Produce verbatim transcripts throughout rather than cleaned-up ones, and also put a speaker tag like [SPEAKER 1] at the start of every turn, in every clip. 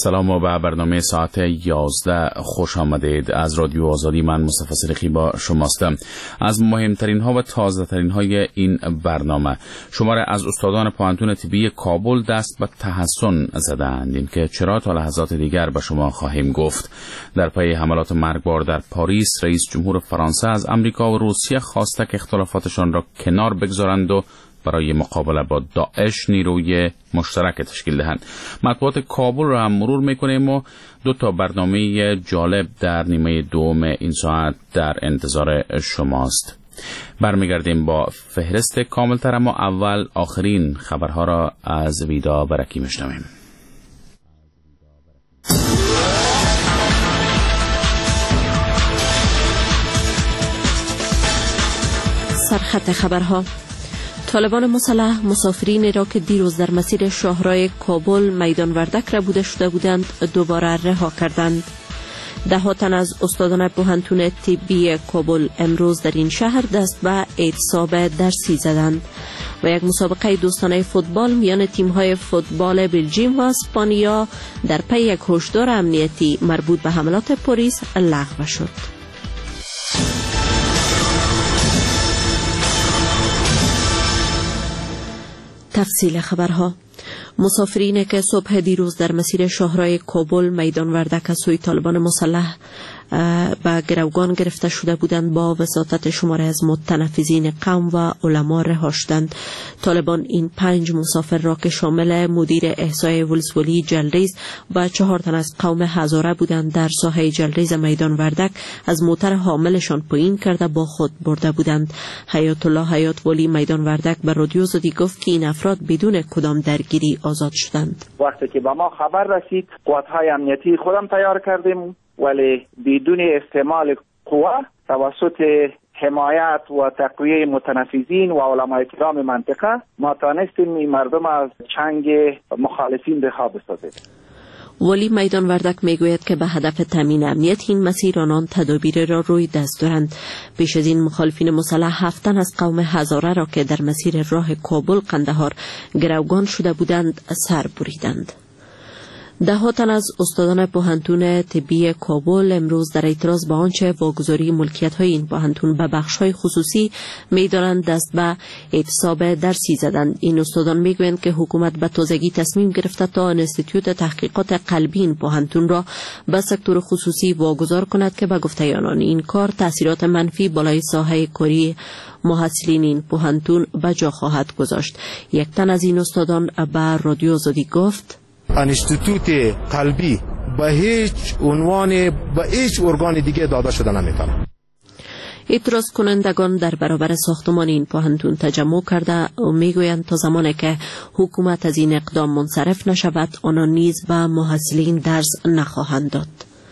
[SPEAKER 1] سلام و به برنامه ساعت یازده خوش آمدید. از رادیو آزادی من مصطفی صدیقی با شماستم. از مهمترین ها و تازه ترین های این برنامه: شماره از استادان پوهنتون طبی کابل دست به تحسن زدند، این که چرا تا لحظات دیگر به شما خواهیم گفت. در پی حملات مرگبار در پاریس، رئیس جمهور فرانسه از امریکا و روسیه خواسته که اختلافاتشان را کنار بگذارند و برای مقابله با داعش نیروی مشترک تشکیل دهند. مطبوعات کابل را هم مرور میکنیم و دو تا برنامه جالب در نیمه دوم این ساعت در انتظار شماست. برمیگردیم با فهرست کاملتر، اما اول آخرین خبرها را از ویدا برکی میشنویم.
[SPEAKER 2] سرخط خبرها: طالبان مسلح مسافرین را که دیروز در مسیر شاهراه کابل میدان وردک را بوده شده بودند دوباره رها کردند. ده ها تن از استادان پوهنتون طبی کابل امروز در این شهر دست به اعتصاب درسی زدند و یک مسابقه دوستانه فوتبال میان تیم‌های فوتبال بلژیم و اسپانیا در پی یک هشدار امنیتی مربوط به حملات پلیس لغو شد. تفصیل خبرها: مسافرین که صبح دیروز در مسیر شاهراه کابل میدان وردک از سوی طالبان مسلح به گروگان گرفته شده بودند با وساطت شماره از متنفذین قوم و علما رها شدند. طالبان این پنج مسافر را که شامل مدیر احصای ولسوالی جلریز و چهار تن از قوم هزاره بودند در ساحه جلریز میدان وردک از موتر حاملشان پایین کرده با خود برده بودند. حیات الله حیات ولی میدان وردک به رادیو زدی گفت که این افراد بدون کدام درگیری آزاد شدند.
[SPEAKER 3] وقتی که به ما خبر رسید قوت‌های امنیتی خودم تیار کردیم، ولی بدون استعمال قوه توسط حمایت و تقویه متنفذین و علمای کرام منطقه ما تانستیم این مردم از چنگ مخالفین رها بسازیم.
[SPEAKER 2] ولی میدان وردک میگوید که به هدف تامین امنیت این مسیر آنان تدابیر را روی دست دارند. پیش از این مخالفین مسلح هفت تن از قوم هزاره را که در مسیر راه کابل قندهار گروگان شده بودند سر بریدند. ده ها تن از استادان پوهنتون طبی کابل امروز در اعتراض به آنچه واگذاری ملکیت های این پوهنتون به بخش های خصوصی می‌دانند دست به اعتصاب درسی زدند. این استادان میگویند که حکومت به تازگی تصمیم گرفته تا انستیتوت تحقیقات قلبی این پوهنتون را به سکتور خصوصی واگذار کند که به گفته آنان این کار تاثیرات منفی بالای ساحه کاری محصلین این پوهنتون به جا خواهد گذاشت. یک تن از این استادان به رادیو آزادی گفت:
[SPEAKER 4] انستیتوت قلبی به هیچ عنوان به هیچ ارگان دیگه داده شده نمیتونه.
[SPEAKER 2] اعتراض کنندگان در برابر ساختمان این پوهنتون تجمع کرده و میگویند تا زمانی که حکومت از این اقدام منصرف نشود آنان نیز به محصلین درس نخواهند داد.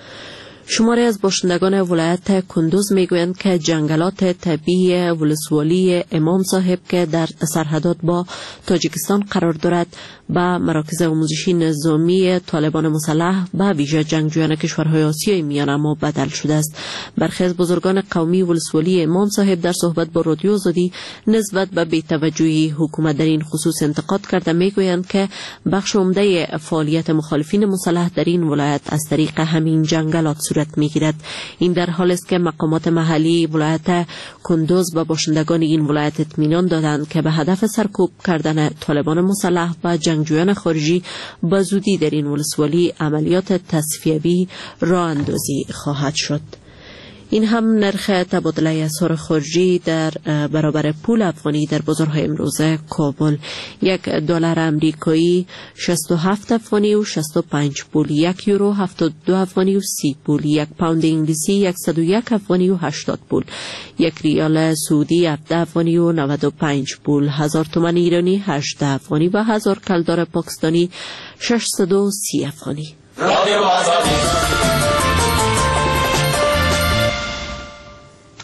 [SPEAKER 2] شماری از باشندگان ولایت کندوز میگویند که جنگلات طبیعی ولسوالی امام صاحب که در سرحدات با تاجیکستان قرار دارد به مراکز آموزشی نظامی طالبان مسلح به ویژه جنگجویان کشورهای آسیای میانه بدل شده است. برخی از بزرگان قومی ولسوالی امام صاحب در صحبت با رادیو آزادی نسبت به بی‌توجهی حکومت در این خصوص انتقاد کرده میگویند که بخش عمده فعالیت مخالفین مسلح در این ولایت از طریق همین جنگلات صورت میگیرد. این در حال است که مقامات محلی ولایت کندوز و باشندگان این ولایت اطمینان دادند که به هدف سرکوب کردن طالبان مسلح و جنگجویان خارجی به زودی در این ولسوالی عملیات تصفیوی راه اندازی خواهد شد. این هم نرخ تبادله اسعار خارجی در برابر پول افغانی در بازارهای امروز کابل: یک دلار امریکایی شصت و هفت افغانی و شصت و پنج پول، یک یورو هفتاد و دو افغانی و سی پول، یک پوند انگلیسی صد و یک افغانی و هشتاد پول، یک ریال سعودی هفده افغانی و نود و پنج پول، هزار تومان ایرانی هشت افغانی و هزار کلدار پاکستانی ششصد و سی افغانی.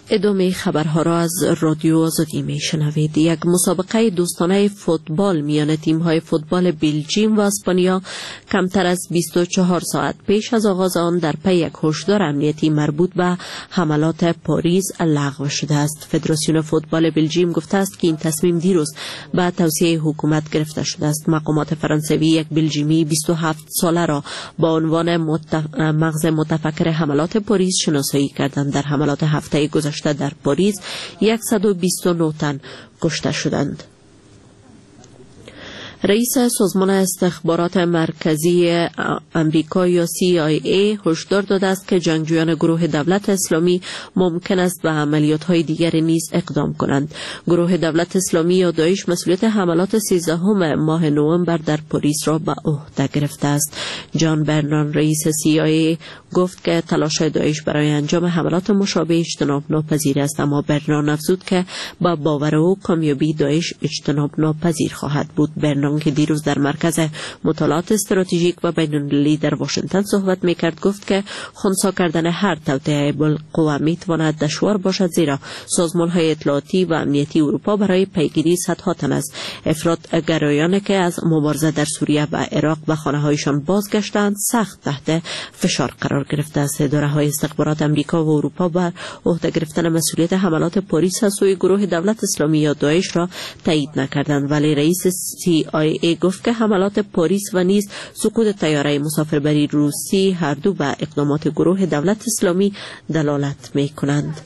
[SPEAKER 2] ادامه خبرها را از رادیو آزادی می شنوید. یک مسابقه دوستانه فوتبال میان تیم‌های فوتبال بلژیم و اسپانیا کمتر از بیست و چهار ساعت پیش از آغاز آن در پی یک هشدار امنیتی مربوط به حملات پاریس لغو شده است. فدراسیون فوتبال بلژیم گفته است که این تصمیم دیروز به توصیه حکومت گرفته شده است. مقامات فرانسوی یک بلژیمی بیست و هفت ساله را با عنوان متف... مغز متفکر حملات پاریس شناسایی کردند. در حملات هفته گذشته در پاریس صد و بیست و نه تن کشته شدند. رئیس سازمان استخبارات مرکزی امریکا یا سی آی ای هشدار داده است که جنگجویان گروه دولت اسلامی ممکن است به عملیات‌های دیگری نیز اقدام کنند. گروه دولت اسلامی یا داعش مسئولیت حملات سیزدهم ماه نوامبر در پاریس را به عهده گرفته است. جان برنان رئیس سی آی ای گفت که تلاش داعش برای انجام حملات مشابه اجتناب ناپذیر است، اما برنان افزود که با باور او کامیابی داعش اجتناب ناپذیر خواهد بود. برنان که دیروز در مرکز مطالعات استراتژیک و بین‌المللی در واشنگتن صحبت می‌کرد گفت که خنثی کردن هر توطئه بالقوه می‌تواند دشوار باشد، زیرا سازمان‌های اطلاعاتی و امنیتی اروپا برای پیگیری صدها تن از افراط‌گرایانی که از مبارزه در سوریه و عراق به خانه‌هایشان بازگشتند سخت تحت فشار قرار گرفته است. اداره‌های استخبارات امریکا و اروپا بر عهده گرفتن مسئولیت حملات پاریس از سوی گروه دولت اسلامی یا داعش را تایید نکردند، ولی رئیس سی آی ای گفت که حملات پاریس و نیز سقوط طیاره مسافربری روسی هر دو به اقدامات گروه دولت اسلامی دلالت می‌کنند.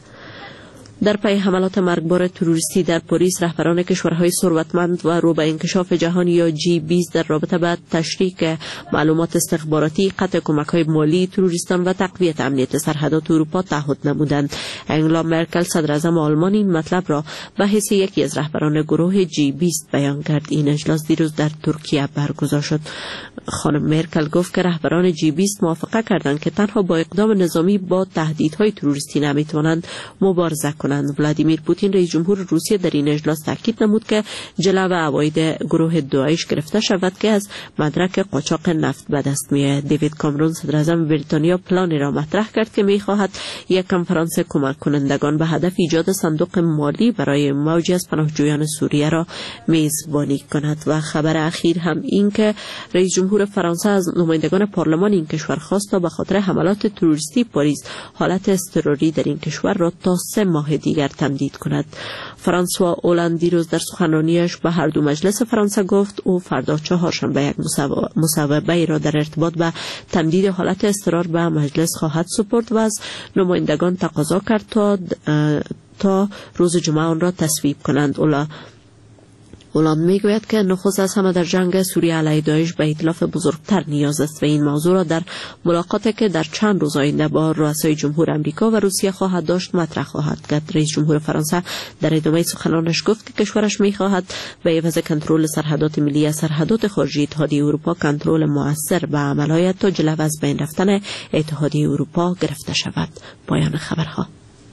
[SPEAKER 2] در پی حملات مرگبار تروریستی در پاریس، رهبران کشورهای ثروتمند و رو به انکشاف جهان یا جی بیست در رابطه با تشریک معلومات استخباراتی، قطع کمک‌های مالی تروریستان و تقویت امنیت سرحدات اروپا تعهد نمودند. انگلا مرکل صدراعظم آلمان این مطلب را به حیث یکی از رهبران گروه جی بیست بیان کرد. این اجلاس دیروز در ترکیه برگزار شد. خانم مرکل گفت که رهبران جی بیست موافقه کردند که تنها با اقدام نظامی با تهدیدهای تروریستی نمیتوانند مبارزه کنند. ولادیمیر پوتین رئیس جمهور روسیه در این اجلاس تاکید نمود که جلو عواید گروه داعش گرفته شود که از مدرک قاچاق نفت به دست می‌آید. دیوید کامرون صدراعظم بریتانیا پلانی را مطرح کرد که می‌خواهد یک کنفرانس کمک کنندگان به هدف ایجاد صندوق مالی برای موجی از پناهجویان سوریه را میزبانی کند. و خبر اخیر هم این که رئیس جمهور فرانسه از نمایندگان پارلمان این کشور خواست تا به خاطر حملات تروریستی پاریس حالت اضطراری در این کشور را تا سه ماه دیگر تمدید کند. فرانسوا اولند دیروز در سخنرانیش به هر دو مجلس فرانسه گفت او فردا چهارشنبه یک مصوبه را در ارتباط به تمدید حالت اضطرار به مجلس خواهد سپرد و از نمایندگان تقاضا کرد تا تا روز جمعه آن را تصویب کنند. اولا اولان میگوید که نخست از همه در جنگ سوریه علیه داعش به ائتلاف بزرگتر نیاز است و این موضوع را در ملاقاتی که در چند روز آینده با رؤسای جمهور امریکا و روسیه خواهد داشت مطرح خواهد کرد. رئیس جمهور فرانسه در ادامه سخنانش گفت که کشورش میخواهد به عوض کنترل سرحدات ملی از سرحدات خارجی اتحادیه اروپا کنترل مؤثر به عمل آید تا جلو از بین رفتن اتحادیه اروپا گرفته شود. پایان خبرها.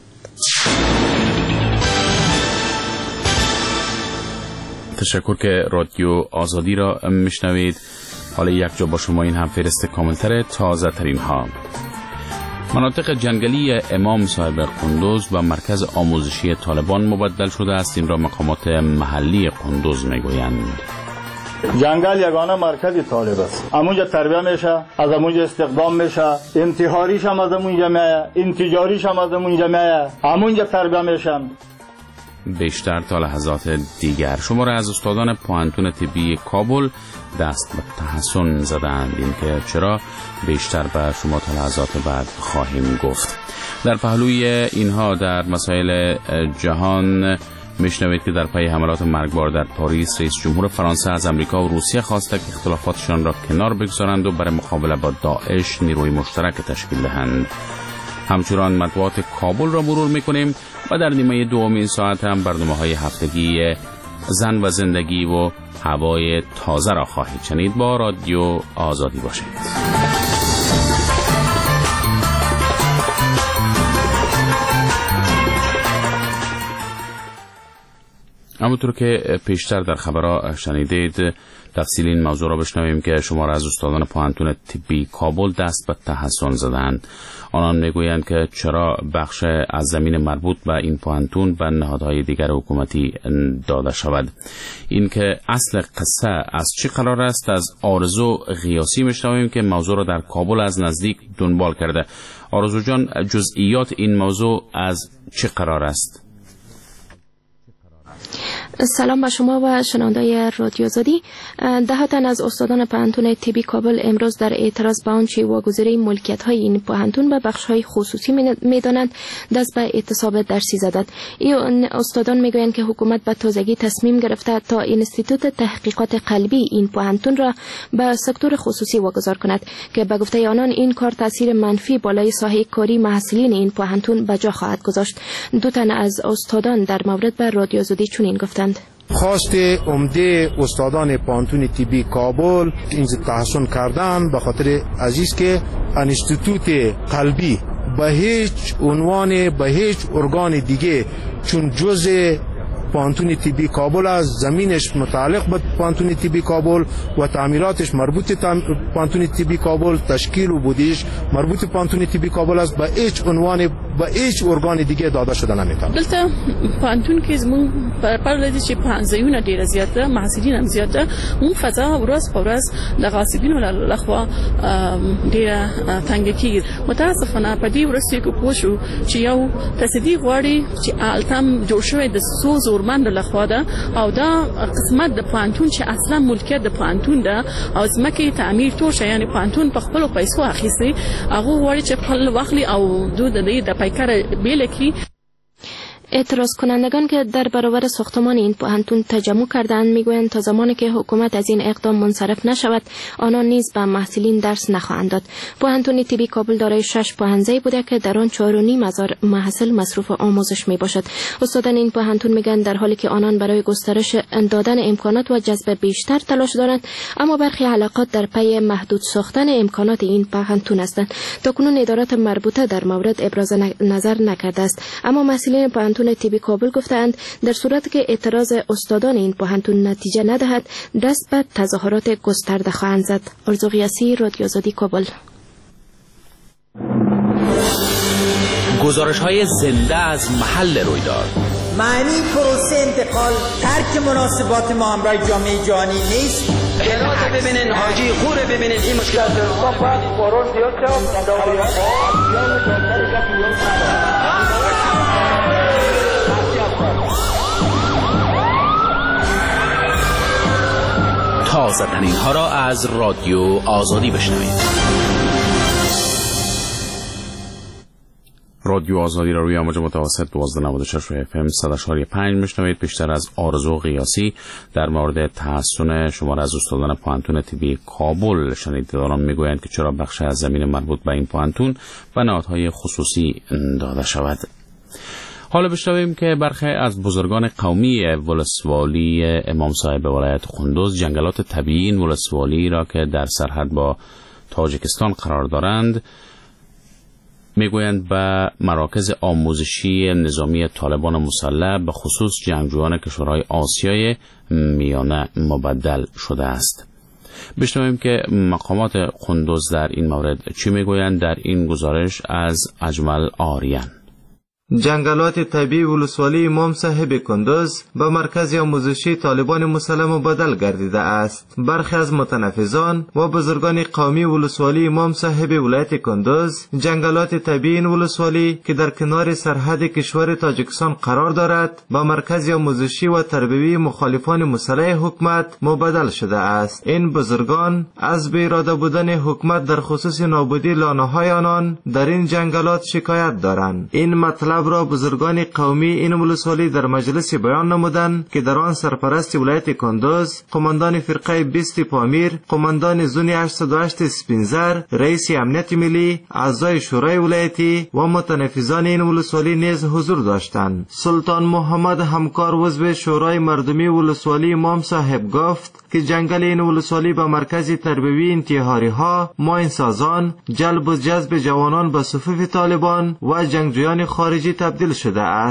[SPEAKER 1] تشکر که رادیو آزادی را میشنوید. حالا یک جا با شما این هم فهرست کاملتر تازه ترین ها. مناطق جنگلی امام صاحب قندوز و مرکز آموزشی طالبان مبدل شده است. این را مقامات محلی قندوز میگویند.
[SPEAKER 5] جنگل یگانه مرکز طالب است. امونجا تربیه میشه، از امونجا استخدام میشه، انتحاریش هم از امونجا میایه، انتجاریش هم از امونجا میایه، امونجا تربیه میشن.
[SPEAKER 1] بیشتر تا لحظات دیگر شما را از استادان پوهنتون طبی کابل دست به تحسن زدند. این که چرا بیشتر به شما تا لحظات بعد خواهیم گفت. در پهلوی اینها در مسائل جهان میشنوید که در پی حملات مرگبار در پاریس رئیس جمهور فرانسه از امریکا و روسیه خواسته که اختلافاتشان را کنار بگذارند و برای مقابله با داعش نیروی مشترک تشکیل دهند. همچنان مطبوعات کابل را مرور میکنیم و در نیمه دوم این ساعت هم برنامه‌های هفتگی زن و زندگی و هوای تازه را خواهید شنید. با رادیو آزادی باشید. همونطور که پیشتر در خبرها شنیدید، تفصیل این موضوع را بشنویم که شمار از استادان پوهنتون طبی کابل دست به تحسن زدند. آنان میگویند که چرا بخش از زمین مربوط به این پوهنتون و نهادهای دیگر حکومتی داده شود. این که اصل قصه از چه قرار است از آرزو غیاسی میشنویم که موضوع را در کابل از نزدیک دنبال کرده. آرزو جان، جزئیات این موضوع از چه قرار است؟
[SPEAKER 6] سلام به شما و شنوندگان رادیو آزادی. ده تن از استادان پوهنتون طبی کابل امروز در اعتراض به آنچه واگذاری ملکیت های این پوهنتون به بخش های خصوصی میدانند دست به اعتصاب درسی زدند. این استادان میگویند که حکومت به تازگی تصمیم گرفته تا اینستیتوت تحقیقات قلبی این پوهنتون را به سکتور خصوصی واگذار کند که به گفته آنان این کار تاثیر منفی بالای ساحه کاری محصلین این پوهنتون به جا خواهد گذاشت. دو تن از استادان در مورد به رادیو آزادی چنین گفتند:
[SPEAKER 4] خواست عمده استادان پوهنتون طبی کابل اینجا تحسن کردن به خاطر عزیز که انستیتوت قلبی به هیچ عنوان به هیچ ارگان دیگه چون جزء پوهنتون طبی کابل از زمینش متعلق به پوهنتون طبی کابل و تعمیراتش مربوط پوهنتون طبی کابل، تشکیل و بودیش مربوط پوهنتون طبی کابل است، به هیچ عنوان به هیچ ارگان دیگه داده شده نمیتونه.
[SPEAKER 7] دلته پوهنتون کې زمون پر لدی چې پنځایونه ډیره زیاته، محصلین هم زیاته، اون فضا ورځ په ورځ د غاصبینو لخوا ډیره تنګ کیږي. متاسفانه په دې ورځ کې پوښو چې یو تصدیق غواړي چې التم جوړ شوی د سوز ورمند لخوا ده او دا قسمت د پوهنتون چې اصلا ملکیت د پوهنتون ده او ځمکه تعمیر توشه، یعنی پوهنتون په خپل پیسو اخیستي، هغه غواړي چې خپل واخلي او دود د پیکر بیلکی.
[SPEAKER 6] اعتراض کنندگان که در برابر ساختمان این پوهنتون تجمع کردند میگویند تا زمانی که حکومت از این اقدام منصرف نشود آنان نیز به محصلین درس نخواهند داد. پوهنتون طبی کابل دارای شش پوهنځای بوده که در آن چهار و نیم هزار محصل مصروف آموزش می باشد. استادان این پوهنتون میگن در حالی که آنان برای گسترش دادن امکانات و جذب بیشتر تلاش دارند، اما برخی علاقات در پی محدود ساختن امکانات این پوهنتون هستند. تاکنون ادارات مربوطه در مورد ابراز نظر نکرده است، اما مسئولین پوهنتون طبی کابل گفتند در صورتی که اعتراض استادان این پوهنتون نتیجه ندهد دست به تظاهرات گسترده خواهند زد. آرزو غیاسی، رادیو آزادی کابل.
[SPEAKER 8] گزارش های زنده از محل رویداد.
[SPEAKER 9] معنی پروسه انتقال ترک مناسبات ما همراه جامعه جهانی نیست.
[SPEAKER 10] کلاس ببینین، حاجی خوره ببینین، این مشکلات ما باید قرار زیاد
[SPEAKER 8] تازه ترین ها را از رادیو آزادی بشنوید.
[SPEAKER 1] رادیو آزادی را روی امواج متوسط دوازده نود و شش اف ام صد و چهار و پنج میشنوید. بیشتر از آرزو غیاسی در مورد تحسن شمار از استادان پوهنتون طبی کابل شنیدید. آنان میگویند که چرا بخش از زمین مربوط به این پوهنتون و نهادهای خصوصی داده شود. حالا بشنویم که برخی از بزرگان قومی ولسوالی امام صاحب ولایت قندوز جنگلات طبیعی این ولسوالی را که در سرحد با تاجیکستان قرار دارند میگویند به مراکز آموزشی نظامی طالبان مسلح به خصوص جنگجویان کشورهای آسیای میانه مبدل شده است. بشنویم که مقامات قندوز در این مورد چی میگویند در این گزارش از اجمل آریان.
[SPEAKER 11] جنگلات طبیعی ولسوالی امام صاحب کندوز به مرکز آموزشی طالبان مسلح مبدل گردیده است. برخی از متنفذان و بزرگان قومی ولسوالی امام صاحب ولایت کندوز جنگلات طبیعی این ولسوالی که در کنار سرحد کشور تاجیکستان قرار دارد به مرکز آموزشی و تربیوی مخالفان مسلح حکومت مبدل شده است. این بزرگان از بی اراده بودن حکومت در خصوص نابودی لانه‌های آنان در این جنگلات شکایت دارند. این مطلب را بزرگان قومی این ولسوالی در مجلس بیان نمودند که در آن سرپرست ولایت کندوز، قماندان فرقه بیست پامیر، قماندان زون هشتصد و هشت سپینزر، رئیس امنیت ملی، اعضای شورای ولایتی و متنفذان این ولسوالی نیز حضور داشتند. سلطان محمد همکار عضو شورای مردمی ولسوالی امام صاحب گفت که جنگل این ولسوالی به مرکز تربیوی انتحاری ها، ماینسازان، جلب و جذب جوانان به صفوف طالبان و جنگجویان خارجی تبدیل شده است.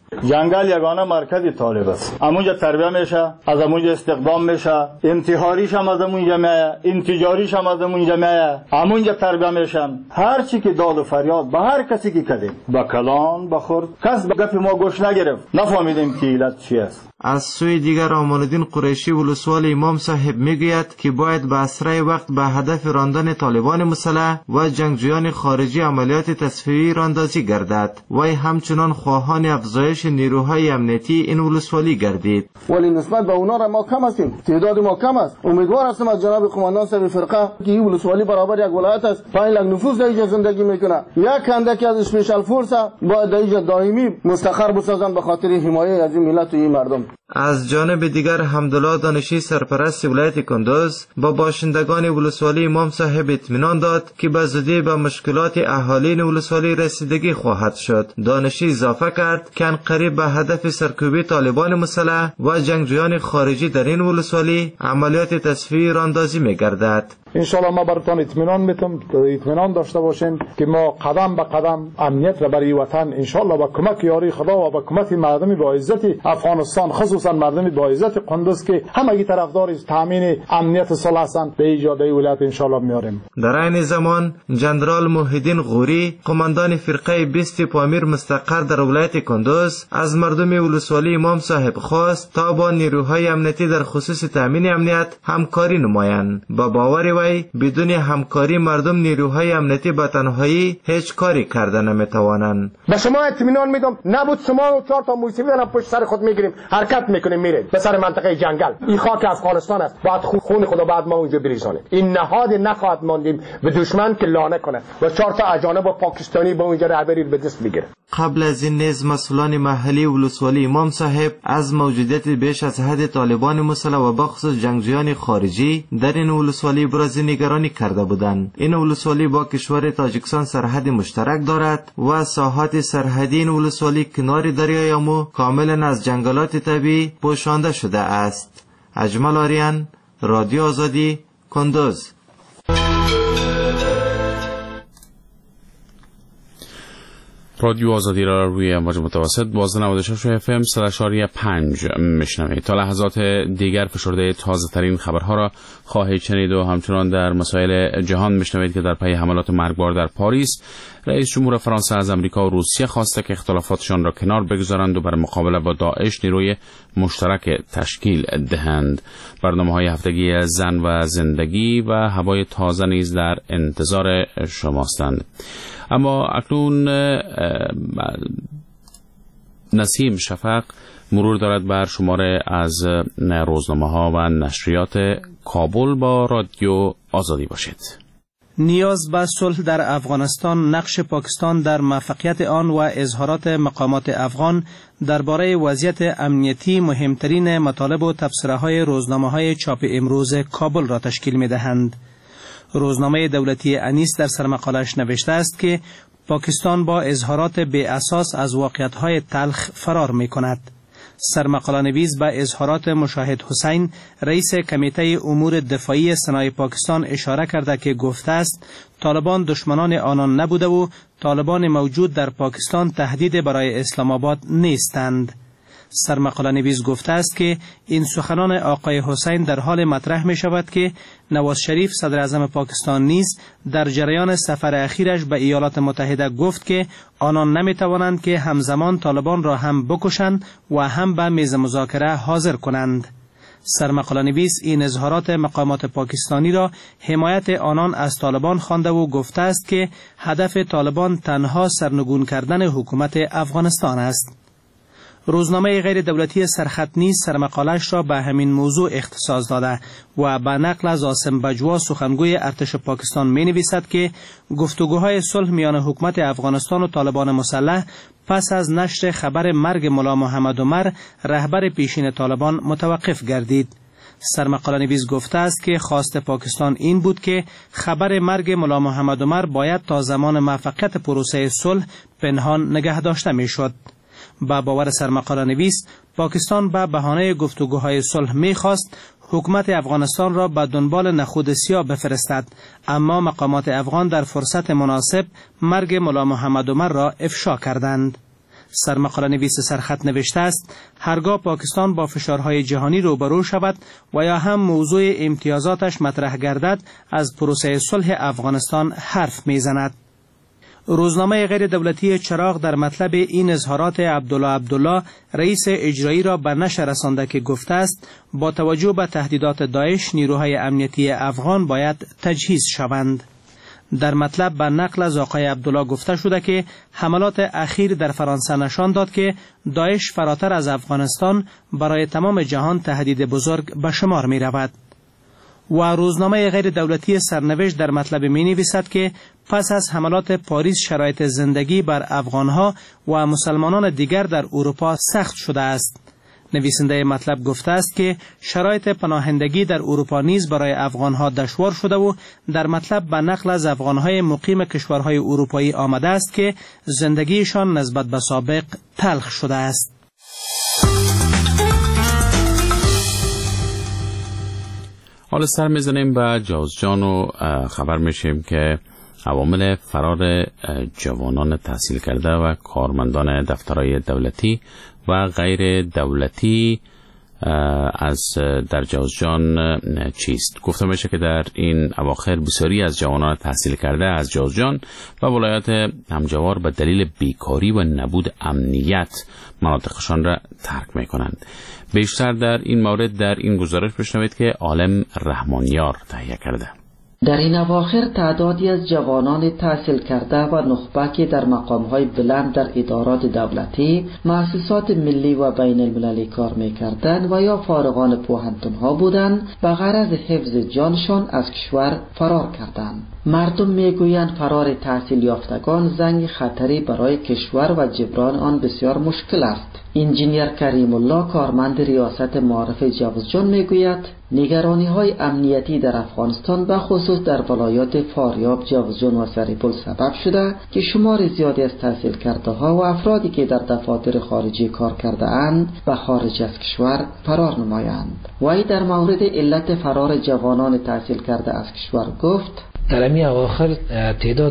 [SPEAKER 5] جنگل یگانه مرکز طالب است. امونجا تربیه میشه، از امونجا استخدام میشه، انتحاریش هم از امونجا میایه، انتجاریش هم از امونجا میایه، امونجا تربیه میشن. هر چی که داد و فریاد به هر کسی که کردیم با کلان بخورد، کس به گپ ما گوش نگرفت، نفهمیدیم که علت چی است.
[SPEAKER 11] از سوی دیگر امان الدین قریشی ولسوالی امام صاحب میگوید که باید به اسرع وقت به هدف راندن طالبان مسلح و جنگجویان خارجی عملیات تصفیه‌ای راندازی گردد. وی همچنان خواهان افزایش نیروهای امنیتی این ولسوالی گردید.
[SPEAKER 12] ولی نسبت به اونا را ما کم هستیم، تعداد ما کم است. امیدوار هستم از جناب قماندان صاحب فرقه که این ولسوالی برابر یک ولایت است، پنج لک نفوس در اینجا زندگی میکنه، یک اندکی از اسپیشال فورس باید در اینجا دائمی مستقر بسازن به خاطر حمایت از این ملت و این مردم.
[SPEAKER 11] از جانب دیگر حمدالله دانشی سرپرست ولایت کندوز با باشندگان ولسوالی امام صاحب اطمینان داد که به زودی به مشکلات اهالین ولسوالی رسیدگی خواهد شد. دانشی اضافه کرد که عنقریب به هدف سرکوبی طالبان مسلح و جنگجویان خارجی در این ولسوالی عملیات تصفیه‌ای راندازی می‌گردد.
[SPEAKER 13] انشالله ما براتون اطمینان میتم اطمینان داشته باشین که ما قدم به قدم امنیت را برای وطن انشالله با کمک یاری خدا و با کمک مردم با عزت افغانستان، خصوصا مردم با عزت قندوز که همگی طرفدار تامین امنیت صلح هستند، به ایجاد ولایت انشالله میاریم.
[SPEAKER 11] در این زمان جنرال محیدین غوری قماندان فرقه بیست پامیر مستقر در ولایت کندوز از مردم ولسوالی امام صاحب خواست تا با نیروهای امنیتی در خصوص تامین امنیت همکاری نمایند. با باور وی بدون همکاری مردم نیروهای امنیتی به تنهایی هیچ کاری کرده نمیتوانند.
[SPEAKER 12] به شما اطمینان میدم نبود شما چهار تا موسیقی دارم پشت سر خود میگیریم حرکت میکنیم میریم به سر منطقه جنگل. این خاک افغانستان است، باید خون خدا بعد ما اونجا بریزانیم. این نهاد نخواهد ماندیم به دشمن که لانه کنه و چهار تا اجانب و پاکستانی با اونجا رهبری به دست بگیره.
[SPEAKER 11] قبل از این نیز مسئولان محلی ولسوالی امام صاحب از موجودیت بیش از حد طالبان مسلح و بخصوص جنگجویان خارجی در این ولسوالی ابراز نگرانی کرده بودند. این ولسوالی با کشور تاجیکستان سرحد مشترک دارد و ساحات سرحدی این ولسوالی کنار دریای امو کاملا از جنگلات طبیعی پوشانده شده است. اجمل آریان، رادیو آزادی، کندوز.
[SPEAKER 1] رادیو آزادی را روی امواج متوسط بازده نود و شش اف ام صد و چهار پنج میشنوید. تا لحظات دیگر فشرده تازه ترین خبرها را خواهید شنید و همچنان در مسائل جهان میشنوید که در پی حملات مرگبار در پاریس رئیس جمهور فرانسه از امریکا و روسیه خواسته که اختلافاتشان را کنار بگذارند و بر مقابله با داعش نیروی مشترک تشکیل دهند. برنامه‌های هفتگی زن و زندگی و هوای تازه نیز در انتظار شماستند. اما اکنون نسیم شفق مرور دارد بر شماره از روزنامه‌ها و نشریات کابل. با رادیو آزادی باشید.
[SPEAKER 14] نیاز به صلح در افغانستان، نقش پاکستان در موفقیت آن و اظهارات مقامات افغان درباره وضعیت امنیتی مهمترین مطالب و تبصره‌های روزنامه‌های چاپ امروز کابل را تشکیل می‌دهند. روزنامه دولتی انیس در سرمقاله‌اش نوشته است که پاکستان با اظهارات بی اساس از واقعیت‌های تلخ فرار می‌کند. سرمقاله نویس به اظهارات مشاهد حسین رئیس کمیته امور دفاعی سنای پاکستان اشاره کرده که گفته است طالبان دشمنان آنان نبوده و طالبان موجود در پاکستان تهدید برای اسلام آباد نیستند. سرمقاله نویس گفته است که این سخنان آقای حسین در حال مطرح می شود که نواز شریف صدر اعظم پاکستان نیز در جریان سفر اخیرش به ایالات متحده گفت که آنان نمی توانند که همزمان طالبان را هم بکشند و هم به میز مذاکره حاضر کنند. سرمقاله نویس این اظهارات مقامات پاکستانی را حمایت آنان از طالبان خوانده و گفته است که هدف طالبان تنها سرنگون کردن حکومت افغانستان است. روزنامه غیر دولتی سرخط نیز سرمقاله‌اش را به همین موضوع اختصاص داده و به نقل از عاصم بجوا سخنگوی ارتش پاکستان می نویسد که گفتگوهای صلح میان حکومت افغانستان و طالبان مسلح پس از نشر خبر مرگ ملا محمد عمر رهبر پیشین طالبان متوقف گردید. سرمقاله نویس گفته است که خواست پاکستان این بود که خبر مرگ ملا محمد عمر باید تا زمان موفقیت پروسه صلح پنهان نگه داشته می شد. با باور سرمقاله نویس پاکستان به بهانه گفتگوهای صلح می خواست حکومت افغانستان را به دنبال نخود سیاه بفرستد، اما مقامات افغان در فرصت مناسب مرگ ملا محمد عمر را افشا کردند. سرمقاله نویس سرخط نوشته است هرگاه پاکستان با فشارهای جهانی روبرو شود و یا هم موضوع امتیازاتش مطرح گردد از پروسه صلح افغانستان حرف میزند. روزنامه غیر دولتی چراغ در مطلب این اظهارات عبدالله عبدالله رئیس اجرایی را به نشر رسانده که گفته است با توجه به تهدیدات داعش نیروهای امنیتی افغان باید تجهیز شوند. در مطلب به نقل از آقای عبدالله گفته شده که حملات اخیر در فرانسه نشان داد که داعش فراتر از افغانستان برای تمام جهان تهدید بزرگ به شمار می رود. و روزنامه غیر دولتی سرنوشت در مطلب می نویسد که پس از حملات پاریس شرایط زندگی بر افغانها و مسلمانان دیگر در اروپا سخت شده است. نویسنده مطلب گفته است که شرایط پناهندگی در اروپا نیز برای افغانها دشوار شده و در مطلب به نقل از افغانهای مقیم کشورهای اروپایی آمده است که زندگیشان نسبت به سابق تلخ شده است.
[SPEAKER 1] حالا سر میزنیم به جوزجان و خبر میشیم که عوامل فرار جوانان تحصیل کرده و کارمندان دفترهای دولتی و غیر دولتی از در جوزجان چیست؟ گفته میشه که در این اواخر بسیاری از جوانان تحصیل کرده از جوزجان و ولایات همجوار به دلیل بیکاری و نبود امنیت مناطقشان را ترک میکنند. بیشتر در این مورد در این گزارش بشنوید که عالم رحمانیار تهیه کرده.
[SPEAKER 15] در این اواخر تعدادی از جوانان تحصیل کرده و نخبه که در مقامهای بلند در ادارات دولتی، مؤسسات ملی و بین المللی کار می‌کردند و یا فارغان پوهنتون‌ها بودند به غرض حفظ جانشان از کشور فرار کردند. مردم میگویند فرار تحصیل یافتگان زنگ خطری برای کشور و جبران آن بسیار مشکل است. انجینیر کریم الله کارمند ریاست معارف جوزجان میگوید نگرانی های امنیتی در افغانستان به خصوص در ولایات فاریاب، جوزجان و سریپل سبب شده که شمار زیادی از تحصیل کرده ها و افرادی که در دفاتر خارجی کار کرده اند به خارج از کشور فرار نمایند. وی در مورد علت فرار جوانان تحصیل کرده از کشور گفت
[SPEAKER 16] در امی اواخر تعداد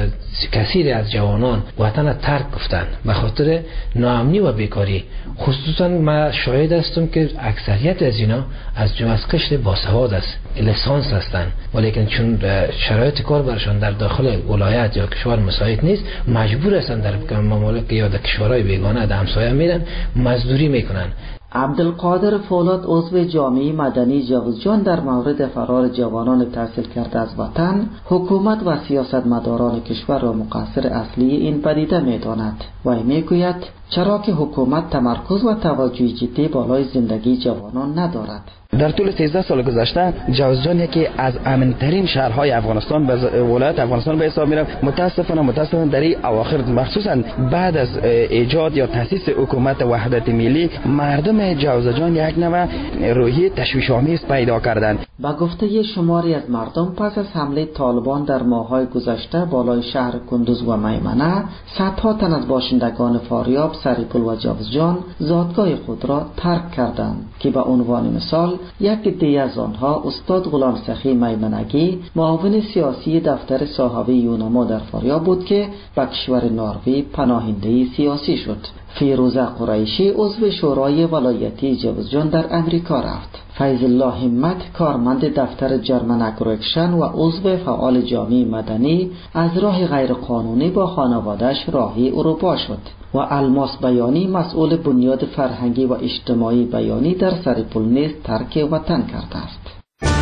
[SPEAKER 16] کثیری از جوانان وطن ترک گفتند به خاطر ناامنی و بیکاری. خصوصا ما شاهد هستم که اکثریت از اینا از جمعیت قشر باسواد است، لیسانس هستند، ولیکن چون شرایط کار برشان در داخل ولایت یا کشور مساعد نیست مجبور هستند در ممالک یا در کشورهای بیگانه در همسایه میرن مزدوری میکنن.
[SPEAKER 15] عبدالقادر فولاد عضو جامعه مدنی جوزجان در مورد فرار جوانان تحصیل کرده از وطن حکومت و سیاستمداران کشور را مقصر اصلی این پدیده می‌داند و میگوید چرا که حکومت تمرکز و توجه جدی بالای زندگی جوانان ندارد.
[SPEAKER 17] در طول سیزده سال گذشته جوزجان یکی از امن‌ترین شهرهای افغانستان به ولایت افغانستان به حساب می‌رفت. متاسفانه متاسفانه در این اواخر مخصوصا بعد از ایجاد یا تأسیس حکومت وحدت ملی مردم جوزجان یک نوع روحیه تشویش‌آمیز پیدا کردند.
[SPEAKER 15] با گفته شماری از مردم پس از حمله طالبان در ماه‌های گذشته بالای شهر کندوز و میمنه صدها تن از باشندگان فاریاب، سریپل و جوزجان زادگاه خود را ترک کردند که به عنوان مثال یک عده از آنها استاد غلام سخی میمنگی معاون سیاسی دفتر صاحب یونما در فاریاب بود که به کشور نروژ پناهنده سیاسی شد. فیروزه قریشی عضو شورای ولایتی جوزجان در امریکا رفت. فیض الله همت کارمند دفتر جرمن اگروکشن و عضو فعال جامعه مدنی از راه غیرقانونی با خانواده‌اش راهی اروپا شد و الماس بیانی مسئول بنیاد فرهنگی و اجتماعی بیانی در سریپل نیز ترک وطن کرده است.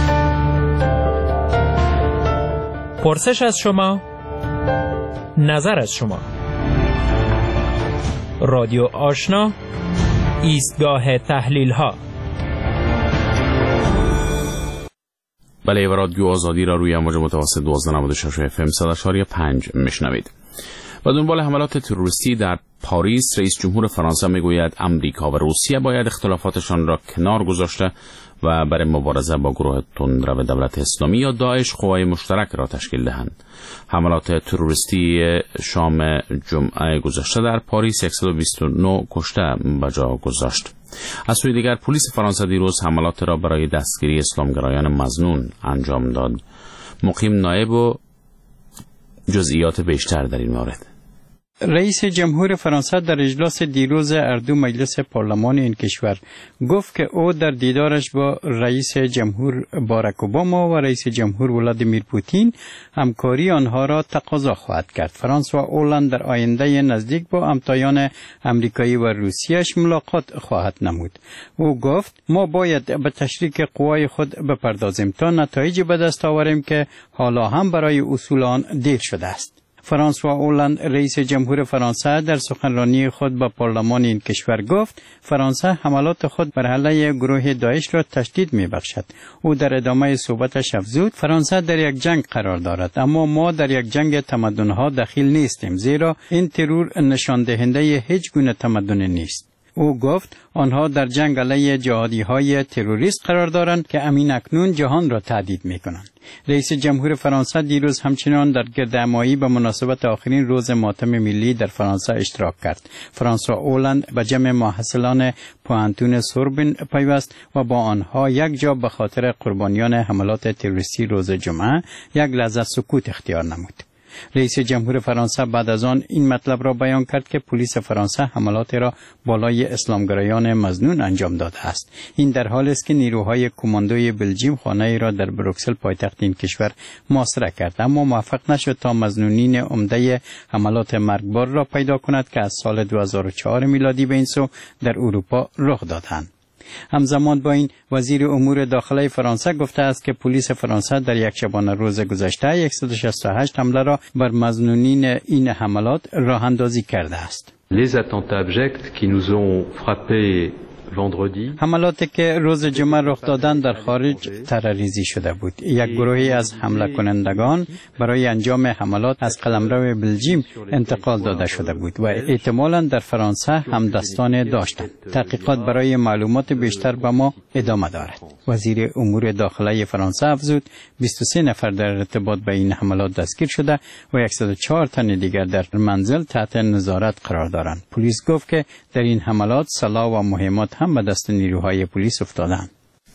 [SPEAKER 18] پرسش از شما، نظر از شما. رادیو آشنا، ایستگاه تحلیل ها.
[SPEAKER 1] بله، و رادیو آزادی را روی امواج متوسط دوازده نود و شش اف ام صد و چهار و پنج میشنوید. و دنبال حملات تروریستی در پاریس، رئیس جمهور فرانسه میگوید امریکا و روسیه باید اختلافاتشان را کنار گذاشته و برای مبارزه با گروه تندرو دولت اسلامی یا داعش قوای مشترک را تشکیل دهند. حملات تروریستی شام جمعه گذشته در پاریس صد و بیست و نه کشته به جا گذاشت. از سوی دیگر پلیس فرانسه دیروز حملات را برای دستگیری اسلامگرایان مظنون انجام داد. مقیم نایب و جزئیات بیشتر در این مورد.
[SPEAKER 19] رئیس جمهور فرانسه در اجلاس دیروز اردو مجلس پارلمان این کشور گفت که او در دیدارش با رئیس جمهور باراک اوباما و رئیس جمهور ولادیمیر پوتین همکاری آنها را تقاضا خواهد کرد. فرانسوا اولند در آینده نزدیک با همتایان امریکایی و روسیه‌اش ملاقات خواهد نمود. او گفت ما باید به تشریک قوای خود بپردازیم تا نتایجی به دست آوریم که حالا هم برای اصول آن دیر شده است. فرانسوا اولند رئیس جمهور فرانسه در سخنرانی خود با پارلمان این کشور گفت فرانسه حملات خود بر علیه گروه داعش را تشدید می‌بخشد. او در ادامه صحبتش افزود فرانسه در یک جنگ قرار دارد، اما ما در یک جنگ تمدن‌ها دخیل نیستیم، زیرا این ترور نشان دهنده هیچ گونه تمدن نیست. او گفت آنها در جنگ علیه جهادی‌های تروریست قرار دارند که امین اکنون جهان را تهدید می‌کنند. رئیس جمهور فرانسه دیروز همچنان در گردهمایی به مناسبت آخرین روز ماتم ملی در فرانسه اشتراک کرد. فرانسوا اولند به جمع محصلان پوهنتون سوربن پیوست و با آنها یک جا به خاطر قربانیان حملات تروریستی روز جمعه یک لحظه سکوت اختیار نمود. رئیس جمهور فرانسه بعد از آن این مطلب را بیان کرد که پلیس فرانسه حملات را بالای اسلامگرایان مظنون انجام داده است. این در حالی است که نیروهای کماندوی بلژیم خانه را در بروکسل پایتخت این کشور محاصره کرد، اما موفق نشد تا مظنونین عمده حملات مرگبار را پیدا کند که از سال دو هزار و چهار میلادی به این سو در اروپا رخ دادند. همزمان با این وزیر امور داخلی فرانسه گفته است که پلیس فرانسه در یک شبانه روز گذشته صد و شصت و هشت حمله را بر مظنونین این حملات راه اندازی کرده است.
[SPEAKER 20] Les attentats abjects qui nous ont frappés
[SPEAKER 19] حملاتی که روز جمعه رخ دادند در خارج تروریستی شده بود. یک گروهی از حمله کنندگان برای انجام حملات از قلمرو بلژیم انتقال داده شده بود و احتمالاً در فرانسه هم دستان داشتند. تحقیقات برای معلومات بیشتر به ما ادامه دارد. وزیر امور داخلی فرانسه افزود بیست و سه نفر در ارتباط با این حملات دستگیر شده و صد و چهار تن دیگر در منزل تحت نظارت قرار دارند. پلیس گفت که در این حملات سلاح و مهمات هم به دست نیروهای پلیس افتادند.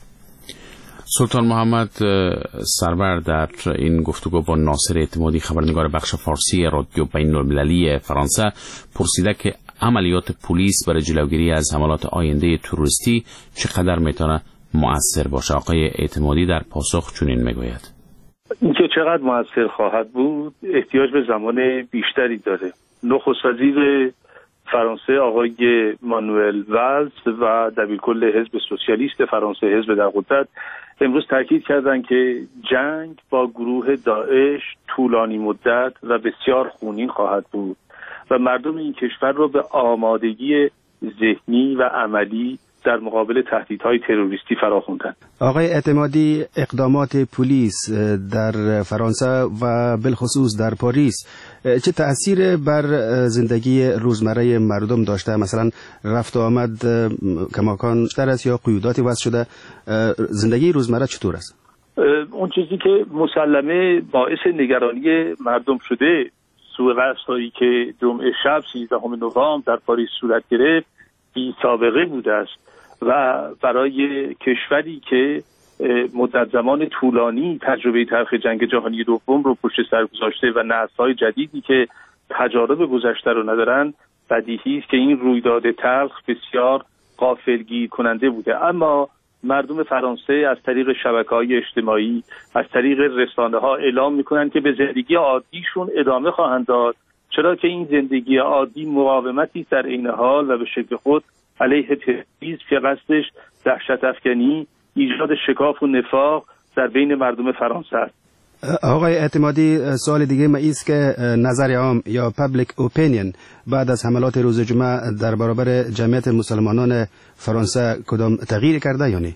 [SPEAKER 1] سلطان محمد سرور در این گفتگو با ناصر اعتمادی خبرنگار بخش فارسی رادیو بین المللی فرانسه پرسیده که عملیات پلیس برای جلوگیری از حملات آینده تروریستی چقدر میتونه مؤثر باشه. آقای اعتمادی در پاسخ چنین میگوید:
[SPEAKER 21] اینکه چقدر مؤثر خواهد بود احتیاج به زمان بیشتری داره. نخست وزیر فرانسه آقای مانوئل والز و دبیرکل حزب سوسیالیست فرانسه، حزب در قدرت، امروز تاکید کردند که جنگ با گروه داعش طولانی مدت و بسیار خونین خواهد بود و مردم این کشور را به آمادگی ذهنی و عملی در مقابل تهدیدهای تروریستی فراخواندند.
[SPEAKER 22] آقای اعتمادی، اقدامات پلیس در فرانسه و بالخصوص در پاریس چه تأثیر بر زندگی روزمره مردم داشته؟ مثلا رفت و آمد کماکان بیشتر است یا قیوداتی وضع شده؟ زندگی روزمره چطور است؟
[SPEAKER 21] اون چیزی که مسلمه باعث نگرانی مردم شده، سوء قصدهایی که جمعه شب سیزدهم نوامبر در پاریس صورت گرفت بی سابقه بوده است و برای کشوری که مدت زمان طولانی تجربه تلخ جنگ جهانی دوم رو پشت سر گذاشته و نسل‌های جدیدی که تجارب گذشته رو ندارن، بدیهی است که این رویداد تلخ بسیار غافلگیر کننده بوده. اما مردم فرانسه از طریق شبکه‌های اجتماعی، از طریق رسانه‌ها اعلام می‌کنند که به زندگی عادیشون ادامه خواهند داد، چرا که این زندگی عادی مقاومتی در عین حال و به شکل خود علیه تروریسم که قصدش دهشت افکنی، ایجاد شکاف و نفاق در بین مردم فرانسه است.
[SPEAKER 22] آقای اعتمادی، سوال دیگه ما ایست که نظر عام یا پابلیک اوپینین بعد از حملات روز جمعه در برابر جمعیت مسلمانان فرانسه کدام تغییر کرده یا نه؟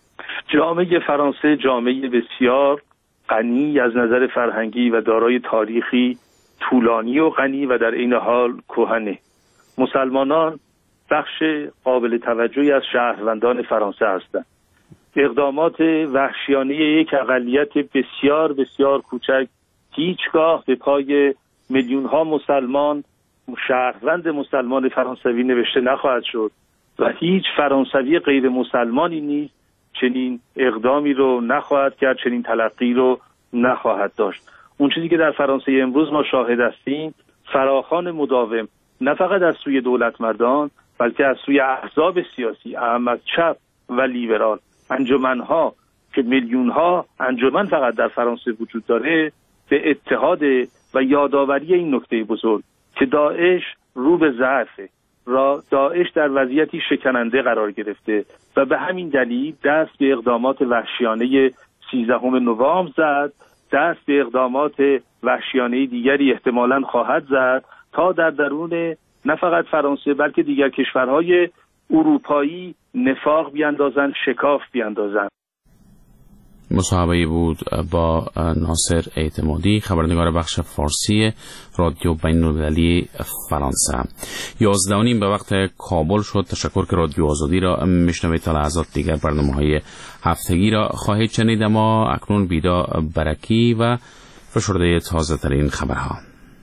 [SPEAKER 21] جامعه فرانسه جامعه بسیار غنی از نظر فرهنگی و دارای تاریخی طولانی و غنی و در این حال کهنه. مسلمانان بخش قابل توجهی از شهروندان فرانسه هستند. اقدامات وحشیانه یک اقلیت بسیار بسیار کوچک هیچگاه به پای میلیون ها مسلمان، شهروند مسلمان فرانسوی نوشته نخواهد شد و هیچ فرانسوی غیر مسلمانی نیز چنین اقدامی رو نخواهد کرد، چنین تلقی رو نخواهد داشت. اون چیزی که در فرانسه امروز ما شاهد هستیم فراخوان مداوم نه فقط از سوی دولت مردان بلکه از سوی احزاب سیاسی اهم از چپ و لیبرال، انجمنها که میلیونها انجمن فقط در فرانسه وجود داره، به اتحاد و یادآوری این نکته بزرگ که داعش رو به ضعفه، را داعش در وضعیتی شکننده قرار گرفته و به همین دلیل دست به اقدامات وحشیانه سیزدهم نوامبر زد، دست به اقدامات وحشیانه دیگری احتمالاً خواهد زد تا در درون نه فقط فرانسه بلکه دیگر کشورهای اروپایی نفاق بیاندازند، شکاف بیاندازند.
[SPEAKER 1] مصاحبه بود با ناصر اعتمادی، خبرنگار بخش فارسی رادیو بین‌المللی فرانسه. یازده و نیم به وقت کابل شد. تشکر که رادیو آزادی را میشنوید. تا لحظات دیگر برنامه‌های هفتگی را خواهید شنید. اما اکنون بیدا برکی و فشرده تازه ترین خبرها.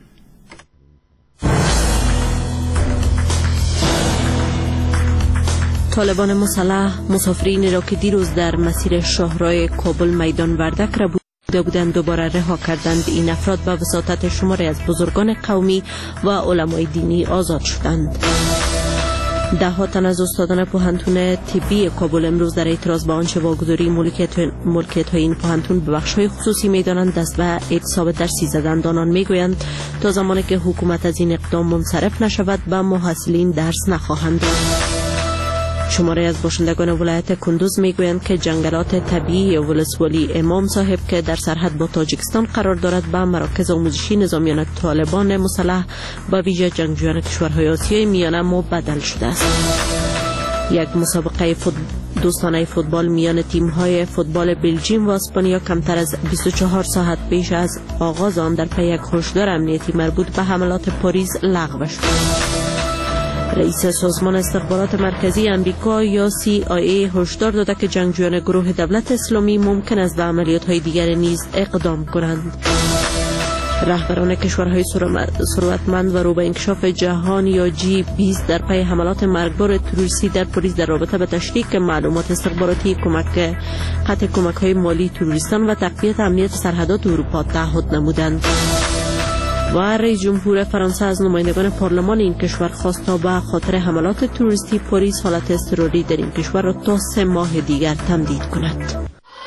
[SPEAKER 2] طالبان مسلح مسافرین را که دیروز در مسیر شاهراه کابل میدان وردک را بوده بودند دوباره رها کردند. این افراد به وساطت شماری از بزرگان قومی و علمای دینی آزاد شدند. ده ها تن از استادان پوهنتون طبی کابل امروز در اعتراض به آنچه واگذاری ملکیت ملکیت های این پوهنتون به بخش‌های خصوصی می‌دانند دست به اعتصاب درسی زدند. آنان می‌گویند تا زمانی که حکومت از این اقدام منصرف نشود به محصلین درس نخواهند داد. شماره از باشندگان ولایت کندوز میگویند که جنگلات طبیعی ولسوالی امام صاحب که در سرحد با تاجیکستان قرار دارد به مراکز آموزشی نظامیان طالبان مسلح با ویژه جنگجویان کشورهای آسیای میانه مبدل شده است. یک مسابقه فوت... دوستانه فوتبال میان تیم‌های فوتبال بلژیم و اسپانیا کمتر از بیست و چهار ساعت پیش از آغاز آن در پی یک هشدار امنیتی مربوط به حملات پاریس لغو شد. رئیس سازمان استخبارات مرکزی امریکا یا سی آی ای هشدار داده که جنگجویان گروه دولت اسلامی ممکن است به عملیات‌های دیگر نیز اقدام کنند. رهبران کشورهای ثروتمند و رو به انکشاف جهان یا جی بیست در پی حملات مرگبار تروریستی در پاریس در رابطه به تشریک معلومات استخباراتی، کمک قطع کمک‌های مالی تروریستان و تقویت امنیت سرحدات اروپا تعهد نمودند. و رئیس جمهور فرانسه از نمایندگان پارلمان این کشور خواست تا به خاطر حملات تروریستی پاریس حالت اضطراری در این کشور را تا سه ماه دیگر تمدید کند.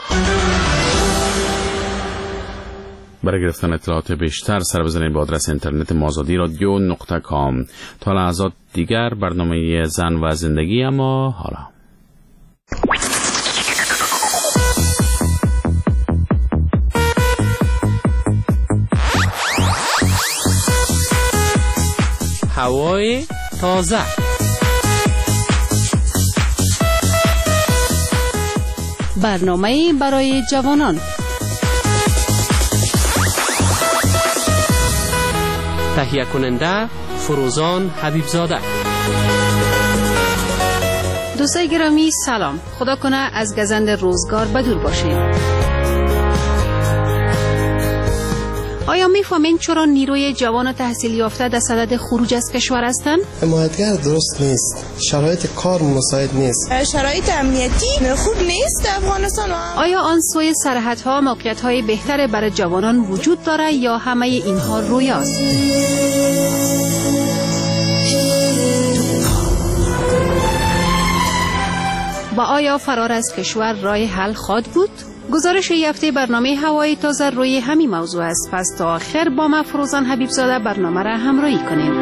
[SPEAKER 1] برای گرفتن اطلاعات بیشتر سر بزنید به آدرس اینترنت آزادی رادیو نقطه کام. تا لحظات دیگر برنامه زن و زندگی. اما حالا
[SPEAKER 18] هوای تازه.
[SPEAKER 3] برنامه برای جوانان.
[SPEAKER 18] تهیه کننده فروزان حبیبزاده.
[SPEAKER 3] دوستای گرامی سلام. خدا کنه از گزند روزگار بدور باشید. آیا می‌فهمین چرا نیروی جوان تحصیل یافته در صدد خروج از کشور هستند؟
[SPEAKER 23] حمایتگر درست نیست. شرایط کار مساعد نیست.
[SPEAKER 24] شرایط امنیتی خوب نیست در افغانستان.
[SPEAKER 3] آیا آن سوی سرحدها موقعیت‌های بهتر برای جوانان وجود دارد یا همه اینها رویاست؟ و آیا فرار از کشور راه حل خواهد بود؟ گزارش یافته برنامه هوای تازه روی همین موضوع است. پس تا آخر با ما فروزان حبیبزاده برنامه را همراهی کنیم.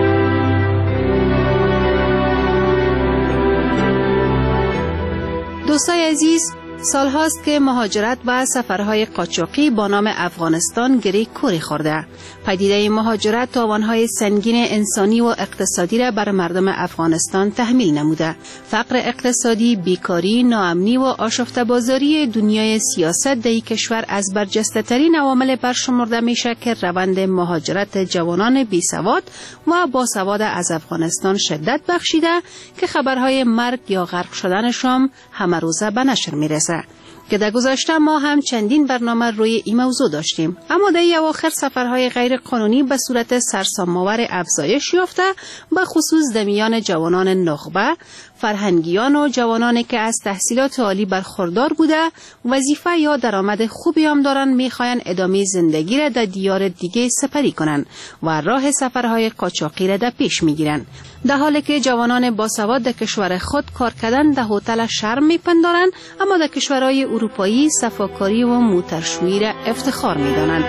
[SPEAKER 3] دوستای عزیز، سال هاست که مهاجرت و سفرهای قاچاقی با نام افغانستان گره کوری خورده. پدیده مهاجرت تاوانهای سنگین انسانی و اقتصادی را بر مردم افغانستان تحمیل نموده. فقر اقتصادی، بیکاری، ناامنی و آشفته بازاری دنیای سیاست در این کشور از برجسته ترین عوامل برشمرده میشه که روند مهاجرت جوانان بی سواد و با سواد از افغانستان شدت بخشیده که خبرهای مرگ یا غرق شدنشان همه روزه به نشر میرسه. که در گذشته ما هم چندین برنامه روی این موضوع داشتیم، اما در اواخر سفرهای غیر قانونی به صورت سرسام‌آور افزایش یافته، به خصوص در میان جوانان نخبه، فرهنگیان و جوانانی که از تحصیلات عالی برخوردار بوده، وظیفه یا درآمد خوبی هم دارن، میخواین ادامه زندگی را در دیار دیگه سپری کنن و راه سفرهای قاچاقی را در پیش میگیرن، در حالی که جوانان باسواد در کشور خود کار کردن در هتل شرم میپندارن، اما در کشورهای اروپایی صفاکاری و موترشویی را افتخار میدانند.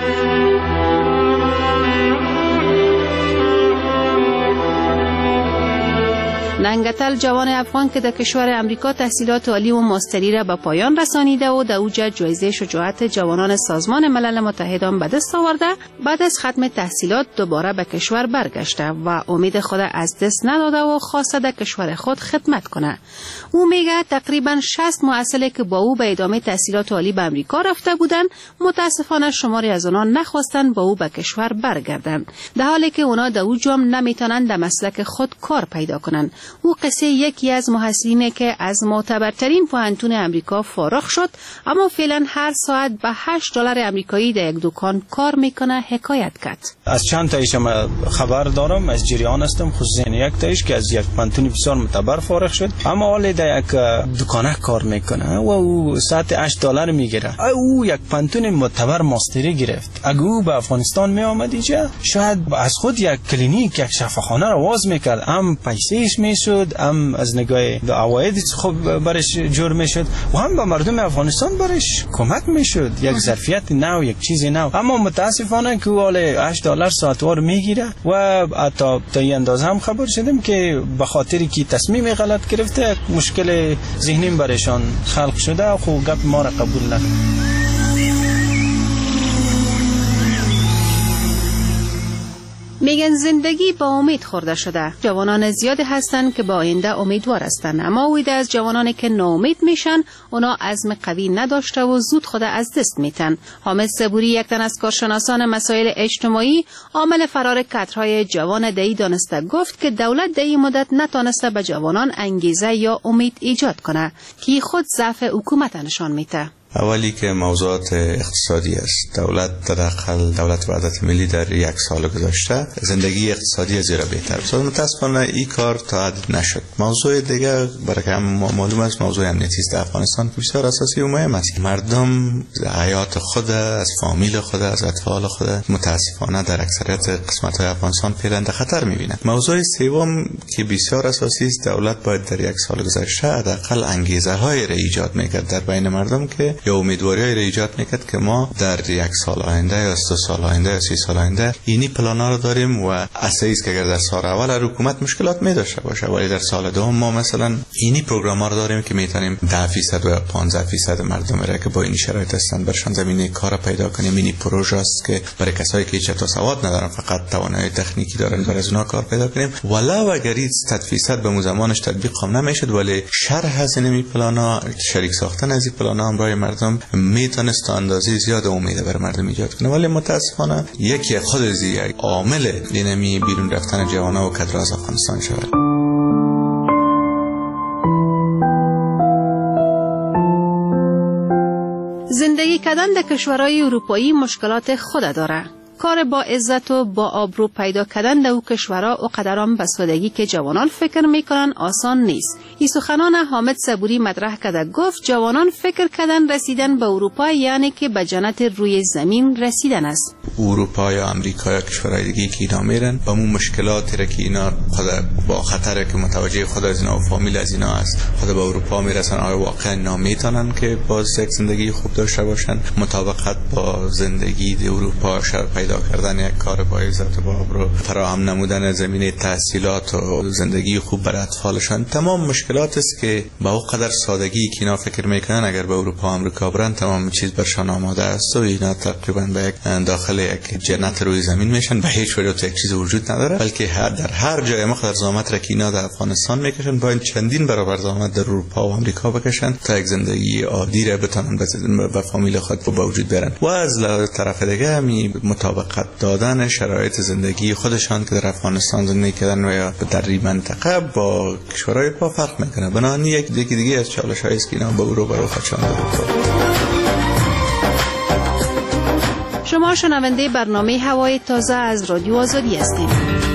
[SPEAKER 3] ننگتل جوان افغان که در کشور امریکا تحصیلات عالی و ماستری را به پایان رسانیده و در اوج جایزه شجاعت جوانان سازمان ملل متحد به دست آورده، بعد از ختم تحصیلات دوباره به کشور برگشته و امید خود از دست نداده و خواسته در کشور خود خدمت کنه. او میگه تقریبا شصت معسل که با او به ادامه تحصیلات عالی به امریکا رفته بودند، متاسفانه شماری از آنها نخواستند با او به کشور برگردند، در حالی که اونا در اوج هم نمیتونن در مسلک خود کار پیدا کنند. او قصه یکی از محصلینه که از معتبرترین پوهنتون امریکا فارغ شد، اما فعلا هر ساعت به هشت دلار امریکایی در یک دکان کار میکنه حکایت کرد.
[SPEAKER 4] از چند تایش خبر دارم، از جریان هستم، خصوصا یک تایش که از یک پوهنتون بسیار معتبر فارغ شد، اما حالا در یک دکانه کار میکنه و او ساعت هشت دلار میگیره. او یک پوهنتون معتبر ماستری گرفت. اگه او به افغانستان می آمد اینجا، شاید از خود یک کلینیک، یک شفاخانه را واز میکرد، هم پیسهش میشد، هم از نگاه عواید خوب برش جور میشد و هم به مردم افغانستان برش کمک میشد، یک ظرفیت نو، یک چیز نو. اما متاسفانه که او هشت دلار ساعتوار میگیره و حتی تا این اندازه هم خبر شدم که به خاطری که تصمیم غلط گرفته مشکل ذهنی برشان خلق شده، خب گپ ما را قبول نکرد.
[SPEAKER 3] میگن زندگی با امید خورده شده. جوانان زیادی هستند که با آینده امیدوار هستند، اما اویده از جوانانی که ناامید میشن، اونا عزم قوی نداشته و زود خود از دست میتن. حامد صبوری، یک تن از کارشناسان مسائل اجتماعی، عامل فرار کادرهای جوان دهی دانسته، گفت که دولت در این مدت نتانسته به جوانان انگیزه یا امید ایجاد کنه که خود ضعف حکومت نشان میده.
[SPEAKER 6] اولی که موضوعات اقتصادی است. دولت تدخل دولت وحدت ملی در یک سال گذشته زندگی اقتصادی از زیرا بهتر شد. متاسفانه این کار تا حد نشد. موضوع دیگه برای که معلوم است موضوع امنیتی است در افغانستان بسیار اساسی و مهم است. مردم حیات خود، از فامیل خود، از اطفال خود متاسفانه در اکثریت قسمت‌های افغانستان پیرنده خطر می‌بینند. موضوع سوم که بسیار اساسی است، دولت باید در یک سال گذشته حداقل انگیزه‌های را ایجاد می‌کرد در بین مردم که یا امیدواری‌های را ایجاد میکرد که ما در یک سال آینده یا دو سال آینده یا سی سال آینده اینی پلانا رو داریم و اساسی است که اگر در سال اول حکومت مشکلات می داشته باشه ولی در سال دوم ما مثلا اینی پروگرام ها رو داریم که میتونیم ده درصد و پانزده درصد مردم را که با این شرایط هستند برشان زمینه کار پیدا کنیم. اینی پروژه است که برای کسایی که هیچ سواد ندارن فقط توانایی تکنیکی دارن برای از اونها کار پیدا کنیم. ولو اگر صد درصد به زمانش تطبیق هم نمیشد ولی شرح از این پلانا، شریک ساختن از این پلانا هم برای مردم میتونست تا اندازه زیاد امید برای مردم ایجاد کنه. ولی متاسفانه یکی خود از یک عامل دینامی بیرون رفتن جوانان و کادر از افغانستان شود.
[SPEAKER 3] زندگی کردن در کشورهای اروپایی مشکلات خود داره. کار با عزت و با آبرو پیدا کردن در او کشورها و قدران به سادگی که جوانان فکر میکنن آسان نیست. این سخنان حامد صبوری مطرح کرده، گفت جوانان فکر کردن رسیدن به اروپا یعنی که به جنت روی زمین رسیدن است.
[SPEAKER 6] اروپا یا امریکا یا کشورهای دیگه که اینا میرن با اون مشکلاتی را که اینا خود با خطر که متوجه خود از اینا و فامیل از اینا است خود به اروپا میرسن، آیا واقعا نمیتونن که باز یک زندگی خوب داشته باشن مطابقت با زندگی در اروپا شر پیدا کردن یک کار با عزت و آبرو، فراهم نمودن زمینه تحصیلات و زندگی خوب برای اطفالشان، تمام مشکلات است که با اون قدر سادگی که اینا فکر میکنن اگر به اروپا و آمریکا برن تمام چیز برشان آماده است و اینا تقریبا به یک داخل یک جنت روی زمین میشن. به هیچ وجه یک چیز وجود نداره، بلکه هر در هر جای مقدار زحمت را که اینا در افغانستان میکشن باید چندین برابر زحمت در اروپا و آمریکا بکشن تا یک زندگی عادی را بتونن به فامیل خود با وجود برن. و از طرف دیگه می مطابق مطابقت دادن شرایط زندگی خودشان که در افغانستان زندگی کردن و یا در این منطقه با کشورهای پا فرق میکنه. بنابراین یک دیگه دیگه از چالش هایی است که اینا به او رو برو خدشان داده.
[SPEAKER 3] شما شنونده برنامه هوای تازه از رادیو آزادی هستید.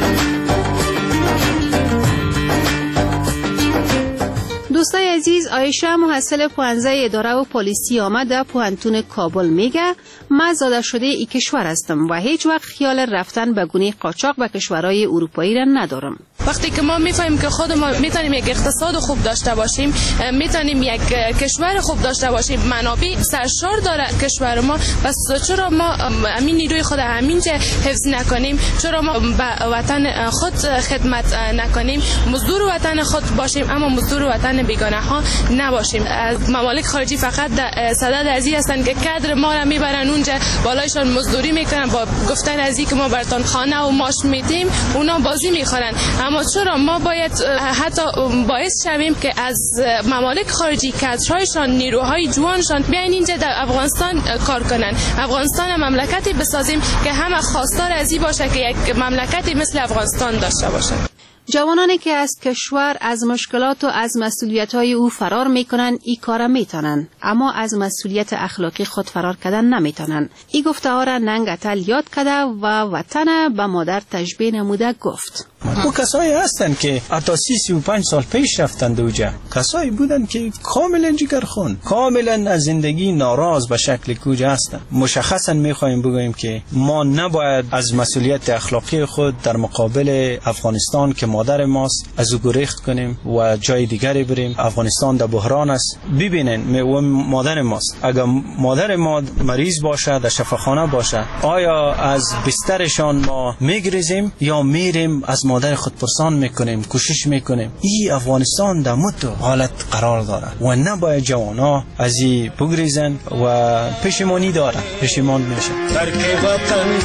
[SPEAKER 3] دوستای عزیز، عایشه محصل پانزده اداره و پلیسی آمد در پوهنتون کابل میگه من زاده شده ای کشور هستم و هیچ وقت خیال رفتن به گونه قاچاق به کشورهای اروپایی را ندارم.
[SPEAKER 7] وقتی که ما میفهمیم که خود ما میتونیم یک اقتصاد خوب داشته باشیم، میتونیم یک کشور خوب داشته باشیم، منابع سرشار داره کشور ما، پس چرا ما همین نیروی خود همینجا حفظ نکنیم؟ چرا ما به وطن خود خدمت نکنیم؟ مزدور وطن خود باشیم اما مزدور وطن بیگانه ها نباشیم. از ممالک خارجی فقط صدد ازی هستن که کادر ما را میبرن اونجا، بالایشان مزدوری میکنن، با گفتن ازی که ما براتون خانه و ماش میدیم اونا بازی میخورن. اما چرا ما باید حتی باعث شویم که از ممالک خارجی کادرهایشان، نیروهای جوانشان بیاین اینجا در افغانستان کار کنن؟ افغانستان مملکتی بسازیم که همه خواستار ازی باشه که یک مملکتی مثل افغانستان داشته باشه.
[SPEAKER 3] جوانانی که از کشور از مشکلات و از مسئولیت‌های او فرار می‌کنند این کار می‌تونن، اما از مسئولیت اخلاقی خود فرار کردن نمی‌تونن. این گفته‌ها را ننگ اتل یاد کرده و وطن به مادر تشبیه نموده گفت.
[SPEAKER 4] او کسایی هستن که حتی سی سی و پنج سال پیش رفتند اوجا، کسایی بودن که کاملا جگرخون، کاملا از زندگی ناراض به شکل کوجا هستن. مشخصا می‌خوایم بگوییم که ما نباید از مسئولیت اخلاقی خود در مقابل افغانستان که مادر ماست از او گریخت کنیم و جای دیگری بریم. افغانستان در بحران است. ببینین و مادر ماست، اگر مادر ما مریض باشه در شفاخانه باشه، آیا از بسترشان ما میگریزیم یا میریم از مادر خود پرسان میکنیم، کوشش میکنیم؟ این افغانستان در متو حالت قرار داره و نباید جوانا از این بگریزن و پشیمانی داره، پشیمان میشن. ترک وطن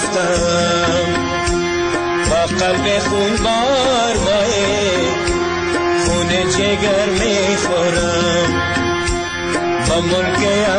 [SPEAKER 4] گفتم با قلب خون بار بای خون جگر میخورم با ملک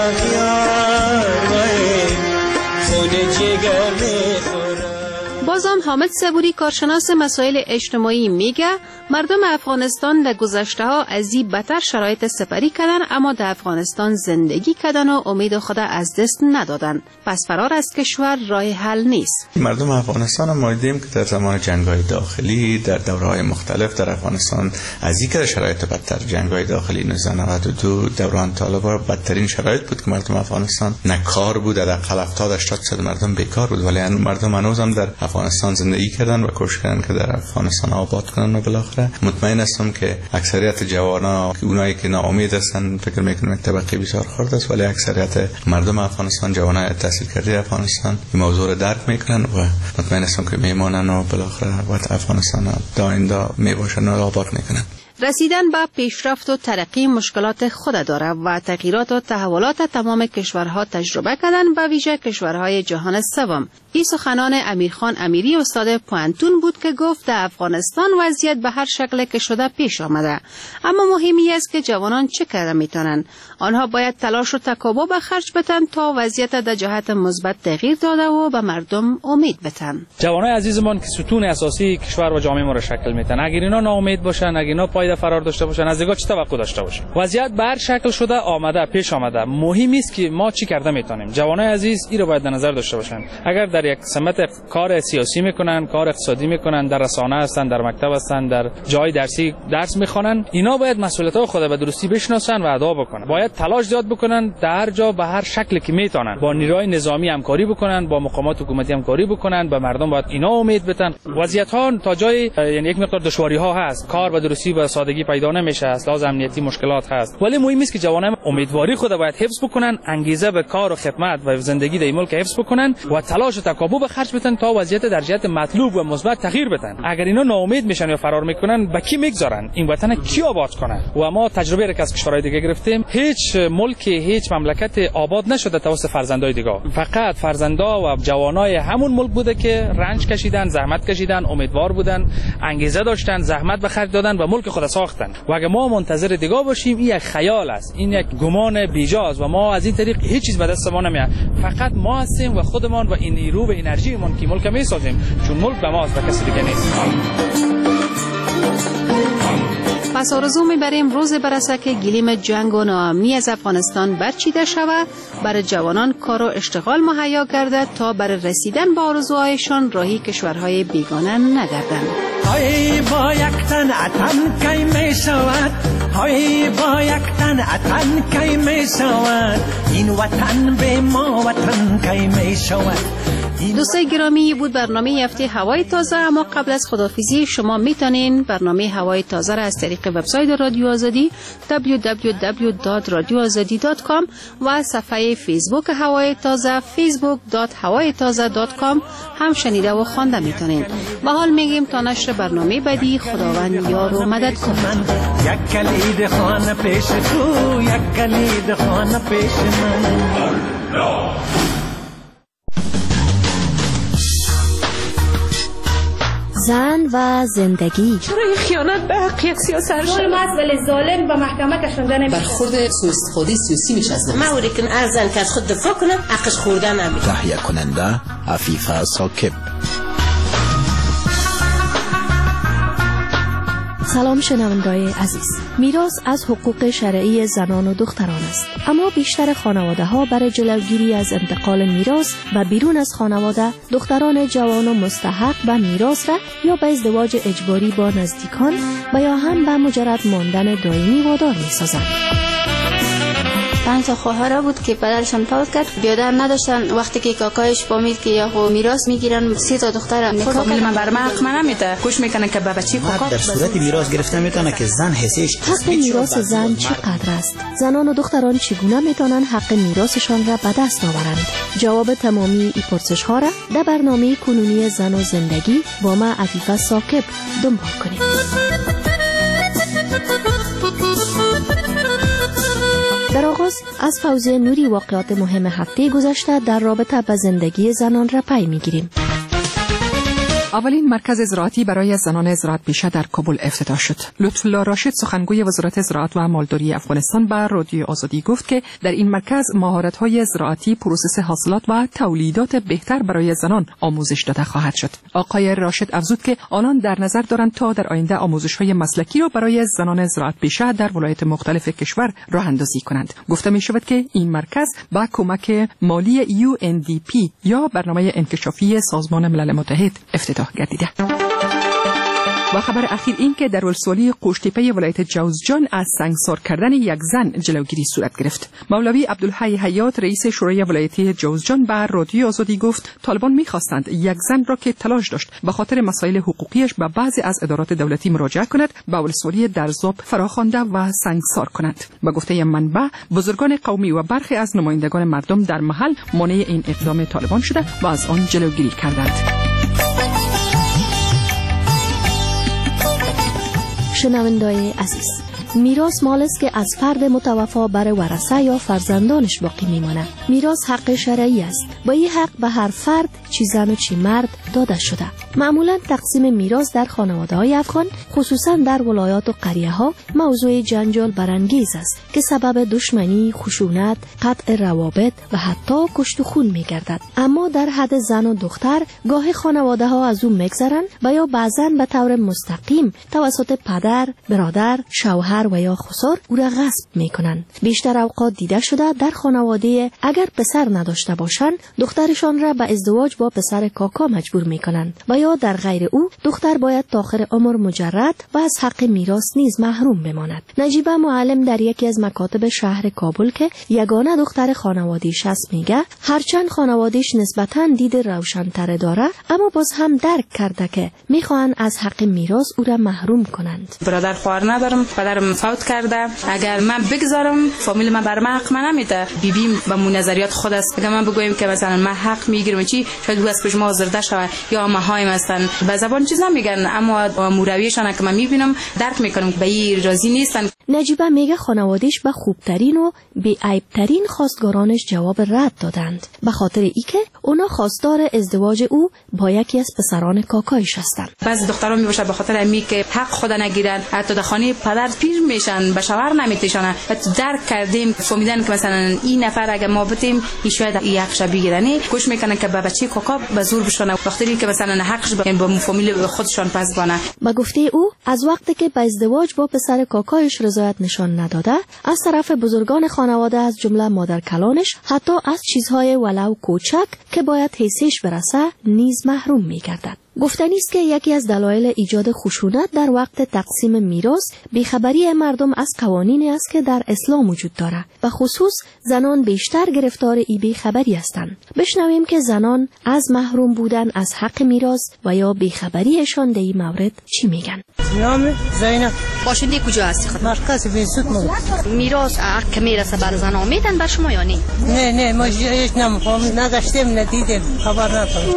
[SPEAKER 4] اغیار بای خون جگر میخورم.
[SPEAKER 3] بازم حامد صبوری کارشناس مسائل اجتماعی میگه مردم افغانستان در گذشته ها از این بدتر شرایط سپری کردن، اما در افغانستان زندگی کردن و امید خود از دست ندادن. پس فرار از کشور راه حل نیست.
[SPEAKER 6] مردم افغانستان هم ما دیدیم که در زمان جنگ‌های داخلی در دوره‌های مختلف در افغانستان از این که شرایط بدتر، جنگ‌های داخلی نوزده نود و دو دوران طالبان بدترین شرایط بود که مردم افغانستان نه کار بود، در حداقل هفتاد هشتاد درصد مردم بیکار بود، ولی مردم هنوز هم در افغانستان زندگی کردن و کوشش کردن که در افغانستان آباد کنن و بالاخره مطمئن هستم که اکثریت جوانان، اونایی که ناامید هستن، فکر میکنم یک طبقه بسیار خرد است، ولی اکثریت مردم افغانستان، جوانای تحصیل کرده افغانستان این موضوع رو درک میکنن و مطمئن هستم که میمونن و بالاخره وقت افغانستان داینده میباشن و آباد میکنن.
[SPEAKER 3] رسیدن به پیشرفت و ترقی مشکلات خود داره و تغییرات و تحولات تمام کشورها تجربه کردن، به ویژه کشورهای جهان سوم. این سخنان امیرخان امیری استاد پوهنتون بود که گفت در افغانستان وضعیت به هر شکل که شده پیش آمده، اما مهمی است که جوانان چه کرده میتونن. آنها باید تلاش و تکاپو به خرج بدن تا وضعیت در جهت مثبت تغییر داده و به مردم امید بدن.
[SPEAKER 8] جوانای عزیزمان که ستون اساسی کشور و جامعه ما را شکل میدن، اگر اینا ناامید باشن، اگر اینا پایده فرار داشته باشن، از دیگه چه توقع داشته باشیم؟ وضعیت به هر شکل شده آمده، پیش آمده. مهم است که ما چی کرده میتونیم. جوانای عزیز این رو باید در نظر داشته باشن. اگر در یک سمت کار سیاسی میکنن، کار اقتصادی میکنن، در رسانه هستن، در مکتب هستن، در جای درسی درس میخوانن، اینا باید مسئولیت‌های خود به درستی بشناسن و ادا بکنن. باید تلاش زیاد بکنن، در هر جا به هر شکلی که میتونن با نیروهای نظامی همکاری بکنن، با مقامات حکومتی همکاری بکنن. به مردم باید اینا امید بدن. وضعیت‌ها تا جای یعنی یک مقدار دشواری‌ها هست، کار به درستی و سادگی پیدا نمیشه، از لحاظ امنیتی مشکلات هست، ولی مهم است که جوانان امیدواری خود باید حفظ بکنن، انگیزه به کار و خدمت و زندگی در ملک حفظ بکنن و تلاش و تکاپو به خرج بدن تا وضعیت در جهت مطلوب و مثبت تغییر بدن. اگر اینا ناامید میشن یا فرار میکنن، به کی میگذارن؟ این وطن کی آباد کنه؟ و ما تجربه را که از کشورهای دیگه گرفتیم، هیچ ملک، هیچ مملکت آباد نشده توسط فرزندای دیگه. فقط فرزندا و جوانای همون ملک بوده که رنج کشیدن، زحمت کشیدن، امیدوار بودن، انگیزه داشتن، زحمت به خرج دادن و ملک خود خود ساختن و اگه ما منتظر دیگه باشیم این یک خیال است، این یک گمان بیجاست و ما از این طریق هیچ چیز به دست ما نمیاد. فقط ما هستیم و خودمان و این نیرو و انرژی من که ملک میسازیم، چون ملک به ماست و کسی دیگه نیست.
[SPEAKER 3] پس آرزو میبریم روز برسه که گلیم جنگ و ناامنی از افغانستان برچیده شود، برای جوانان کار و اشتغال مهیا گردد تا برای رسیدن به آرزوهایشان راهی کشورهای بیگانه نگردند.
[SPEAKER 5] های با یک تن اتن کی می شود، های با یک تن اتن کی می شود، این وطن به ما وطن کی می شود.
[SPEAKER 3] دوستای گرامی، بود برنامه هفته هوای تازه. اما قبل از خداحافظی شما میتونین برنامه هوای تازه را از طریق وبسایت رادیو آزادی دبلیو دبلیو دبلیو دات رادیو آزادی دات کام و صفحه فیسبوک هوای تازه فیسبوک دات هوای تازه دات کام هم شنیده و خوانده میتونین. به حال میگیم تا نشر برنامه بعدی، خداوند یار و مدد کنه.
[SPEAKER 5] یک کلید خانه پیش تو، یک کلید خانه پیش من.
[SPEAKER 2] زن و زندگی.
[SPEAKER 9] چرا این خیانت به حق یک سیاست ظلم است ولی ظالم به محکمه کشانده نمیشه.
[SPEAKER 10] برخورد سوء استفاده سیاسی میشه از
[SPEAKER 9] ما وری کن ارزن که از خود دفاع کنه حقش خورده نمیشه.
[SPEAKER 13] تهیه کننده عفیفه ساکب.
[SPEAKER 2] سلام شنوندگان عزیز. میراث از حقوق شرعی زنان و دختران است، اما بیشتر خانواده ها برای جلوگیری از انتقال میراث و بیرون از خانواده دختران جوان و مستحق به میراث را یا به ازدواج اجباری با نزدیکان و یا هم به مجرد ماندن دائمی وادار می‌سازند.
[SPEAKER 25] پنج تا خواهر بود که پدرشان فوت کرد، بیادر نداشتن. وقتی که کاکایش فهمید که یا میراث میگیرن، سه تا دختر نکاح
[SPEAKER 9] فامیل من بر من حق نمیده، گوش میکنه که به بچی کاکا
[SPEAKER 26] در صورت میراث گرفته میتونه که زن حسش
[SPEAKER 2] حق میراث زن چقدر است؟ زنان و دختران چگونه میتونن حق میراثشان را به دست آورند؟ جواب تمامی این پرسش ها را در برنامه کنونی زن و زندگی با ما عفیفه ساکب دنبال کنید. در آغاز از فوزیه نوری واقعات مهم هفته گذشته در رابطه با زندگی زنان را پی میگیریم.
[SPEAKER 27] اولین مرکز زراعتی برای زنان زراعت پیشه در کابل افتتاح شد. لطفالله راشد سخنگوی وزارت زراعت و مالداری افغانستان به رادیو آزادی گفت که در این مرکز مهارت‌های زراعتی، پروسس حاصلات و تولیدات بهتر برای زنان آموزش داده خواهد شد. آقای راشد افزود که آنان در نظر دارند تا در آینده آموزش‌های مسلکی را برای زنان زراعت پیشه در ولایات مختلف کشور راه اندازی کنند. گفته می شود که این مرکز با کمک مالی یو ان دی پی یا برنامه انکشافی سازمان ملل متحد افتتاح گردیده. و خبر اخیر این که در ولسوالی قوشتیپه ولایت جوزجان از سنگسار کردن یک زن جلوگیری صورت گرفت. مولوی عبدالحی حیات رئیس شورای ولایتی جوزجان به رادیو آزادی گفت طالبان می‌خواستند یک زن را که تلاش داشت به خاطر مسائل حقوقیش به بعضی از ادارات دولتی مراجعه کند به ولسوالی درزاب فراخوانده و سنگسار کنند. به گفته منبع بزرگان قومی و برخی از نمایندگان مردم در محل مانع این اقدام طالبان شده و از آن جلوگیری کردند.
[SPEAKER 2] شنوندگان عزیز، میراث مال است که از فرد متوفا برای ورثه یا فرزندانش باقی میمانه. میراث حق شرعی است. با این حق به هر فرد، چی زن و چی مرد داده شده. معمولا تقسیم میراث در خانواده‌های افغان، خصوصا در ولایات و قریه‌ها، موضوع جنجال برانگیز است که سبب دشمنی، خشونت، قطع روابط و حتی کشت و خون میگردد. اما در حد زن و دختر گاهی خانواده‌ها از اون میگذرن و یا بعضاً به طور مستقیم توسط پدر، برادر، شوهر و یا خسر او را غصب میکنند. بیشتر اوقات دیده شده در خانواده اگر پسر نداشته باشند، دخترشان را به ازدواج با پسر کاکا مجبور میکنند و یا در غیر او دختر باید تا آخر عمر مجرد و از حق میراث نیز محروم بماند. نجیبه معلم در یکی از مکاتب شهر کابل که یگانه دختر خانواده‌اش است میگه هرچند خانواده‌اش نسبتاً دید روشن‌تر داره، اما باز هم درک کرده که میخوان از حق میراث او را محروم کنند.
[SPEAKER 9] برادر خواهر ندارم، پدرم فوت کرده. اگر من بگذارم فامیل من بر من حق من نمیده. بیبیم با مون نظریات خود است. اگر من بگویم که مثلا من حق میگیرم چی، شاید او از پیش ما آزرده شود یا ماهایم هستن به زبان چیز نمیگن، اما مورویشان که من میبینم درک میکنم به این راضی نیستن.
[SPEAKER 11] نجیبه میگه خانوادهش به خوبترین و بی عیبترین خواستگارانش جواب رد دادند، به خاطر اینکه اونا خواستار ازدواج او با یکی از پسران کاکایش هستند.
[SPEAKER 9] بعضی دخترها میباشه به خاطر امی که حق خود نگیرن، حتی در خانه پدر پیر میشن، به شوهر نمیتشانن. و درک کردیم فهمیدن که مثلا این نفر اگه ما بتیم این شاید یک شب بگیرنی گوش میکنن که به بچه کاکا به زور بشونه، وقتی که مثلا حقش به فامیل خودشان پس بانه.
[SPEAKER 11] با گفته او از وقتی که به ازدواج با پسر کاکایش رضایت نشان نداده، از طرف بزرگان خانواده از جمله مادر کلانش حتی از چیزهای ولو کوچک که باید حیثش برسه نیز محروم می‌گردد. گفتنی است که یکی از دلایل ایجاد خشونت در وقت تقسیم میراث بیخبری مردم از قوانینی است که در اسلام وجود دارد و خصوص زنان بیشتر گرفتار این بیخبری هستند. بشنویم که زنان از محروم بودن از حق میراث و یا بیخبریشان در این مورد چی میگن.
[SPEAKER 12] نام زینب.
[SPEAKER 11] باشنده کجا هستی خود؟
[SPEAKER 12] مرکز بیسوت مو.
[SPEAKER 11] میراث حق که میرسه بر زنان میدن به شما یا نه؟
[SPEAKER 12] نه نه ما هیچ نمیفهمیم، نداشتیم، ندیدیم، خبر نداریم.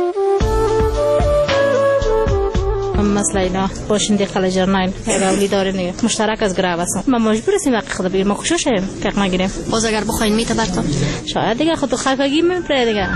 [SPEAKER 14] مثلا اینا باشنده خلجرناین راولی داره نه مشترک از گراو است. ما مجبور هستیم حق خود بگیریم، ما خوششیم که حق نگیریم.
[SPEAKER 11] باز اگر بخواین میته برتون
[SPEAKER 14] شاید دیگه خود خفگی میپره دیگه.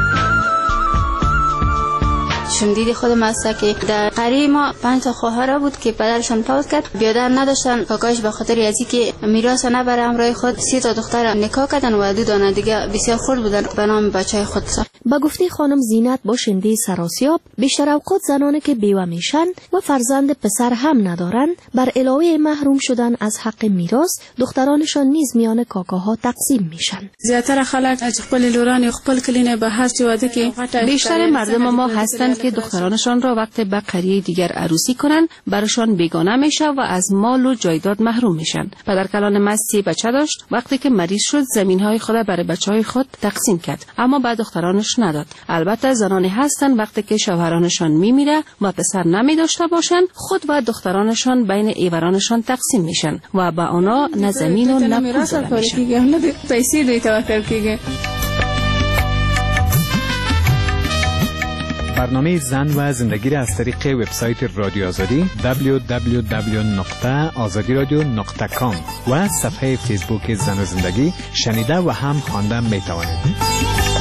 [SPEAKER 25] شمدید خودم هسته که در قریه ما پنج تا خواهر بود که پدرشان فوت کرد، بیادر نداشتن. کاکایش به خاطر ازی که میراث نبره همراه خود سه تا دختر نکاح کردن و دو دانه دیگه بسیار خرد بودن به نام بچهای خود.
[SPEAKER 11] با گفته خانم زینت باشنده سراسیاب، بیشتر اوقات زنانی که بیوه میشن و فرزند پسر هم ندارن بر علاوه محروم شدن از حق میراث، دخترانشان نیز میان کاکاها تقسیم میشن.
[SPEAKER 15] زیاتر خلک از خپل لوران خپل کلینه به هر چی واده که
[SPEAKER 3] بیشتر مردم ما هستند که دخترانشان را وقت به قریه دیگر عروسی کنن براشان بیگانه میشه و از مال و جایداد محروم میشن. پدر کلان ما سه بچه داشت، وقتی که مریض شد زمینهای خود برای بچهای خود تقسیم کرد، اما بعد دخترانش نداد. البته زنانی هستند وقتی که شوهرانشان میمیره و پسر نمی داشته باشن، خود و دخترانشان بین ایورانشان تقسیم میشن و با اونا نه زمین و نه پول داده میشن.
[SPEAKER 15] نه پیسې دوی ته ورکول کیږي.
[SPEAKER 16] برنامه زن و زندگی را از طریق وبسایت رادیو آزادی دبلیو دبلیو دبلیو نقطه آزادی رادیو نقطه کام و صفحه فیسبوک زن و زندگی شنیده و هم خوانده می توانید.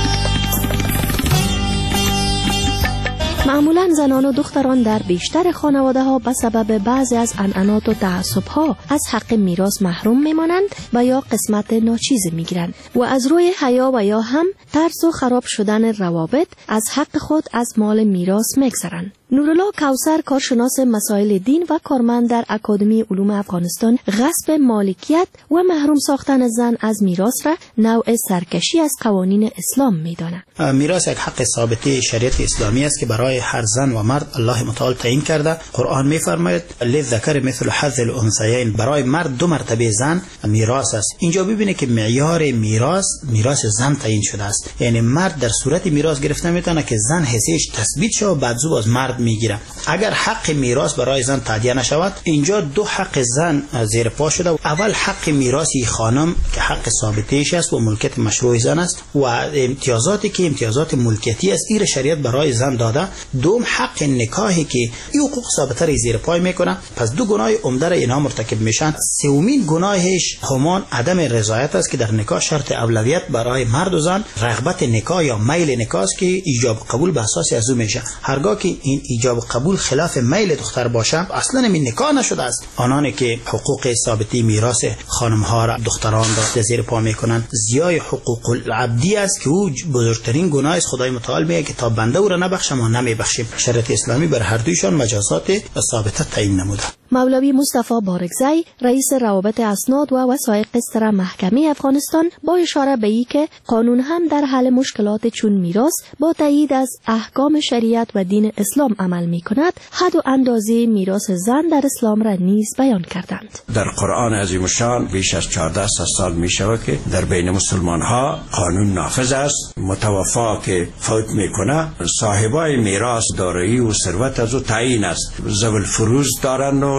[SPEAKER 11] معمولا زنان و دختران در بیشتر خانواده ها به سبب بعضی از عنعنات و تعصب ها از حق میراث محروم میمانند و یا قسمت ناچیز میگیرند و از روی حیا و یا هم ترس و خراب شدن روابط از حق خود از مال میراث میگذرند. نورالله کوثر، کارشناس مسائل دین و کارمند در اکادمی علوم افغانستان، غصب مالکیت و محروم ساختن زن از میراث را نوع سرکشی از قوانین اسلام می‌داند.
[SPEAKER 26] میراث یک حق ثابته شریعت اسلامی است که برای هر زن و مرد الله متعال تعیین کرده. قرآن می‌فرماید للذکر مثل حظ الانثیین، برای مرد دو مرتبه زن میراث است. اینجا ببینید که معیار میراث میراث زن تعیین شده است، یعنی مرد در صورت میراث گرفته میتونه که زن حیثیتش تثبیت شه و بعد از مرد میگیره. اگر حق میراث برای زن تعدیه نشود، اینجا دو حق زن زیر پا شده. اول حق میراثی خانم که حق ثابته‌اش است و ملکیت مشروع زن است و امتیازاتی که امتیازات ملکیتی است این شریعت برای زن داده. دوم حق نکاحی که این حقوق ثابته را زیر پای میکنه. پس دو گناه عمده را اینها مرتکب میشن. سومین گناهش همان عدم رضایت است که در نکاح شرط اولویت برای مرد و زن رغبت نکاح یا میل نکاح است که ایجاب قبول به اساس از او میشه. هرگاه که این ایجاب قبول خلاف میل دختر باشه اصلا این نکاح نشده است. آنانی که حقوق ثابتی میراث خانم ها را دختران را زیر پا میکنن زیای حقوق العبدی است که او بزرگترین گناه است. خدای متعال میگه که تا بنده او را نبخشه ما نمیبخشیم. شریعت اسلامی بر هر دویشان مجازات ثابته تعیین نموده.
[SPEAKER 11] مولوی مصطفی بارکزی، رئیس روابط اسناد و وثایق قضا محکمه افغانستان، با اشاره به این که قانون هم در حل مشکلات چون میراث با تایید از احکام شریعت و دین اسلام عمل می کند، حد و اندازه میراث زن در اسلام را نیز بیان کردند.
[SPEAKER 17] در قرآن عظیم الشان بیش از چهارده سال می شود که در بین مسلمان ها قانون نافذ است. متوفا که فوت میکنه صاحبای میراث دارایی و ثروت از او تعیین است. ذوی الفروض دارند و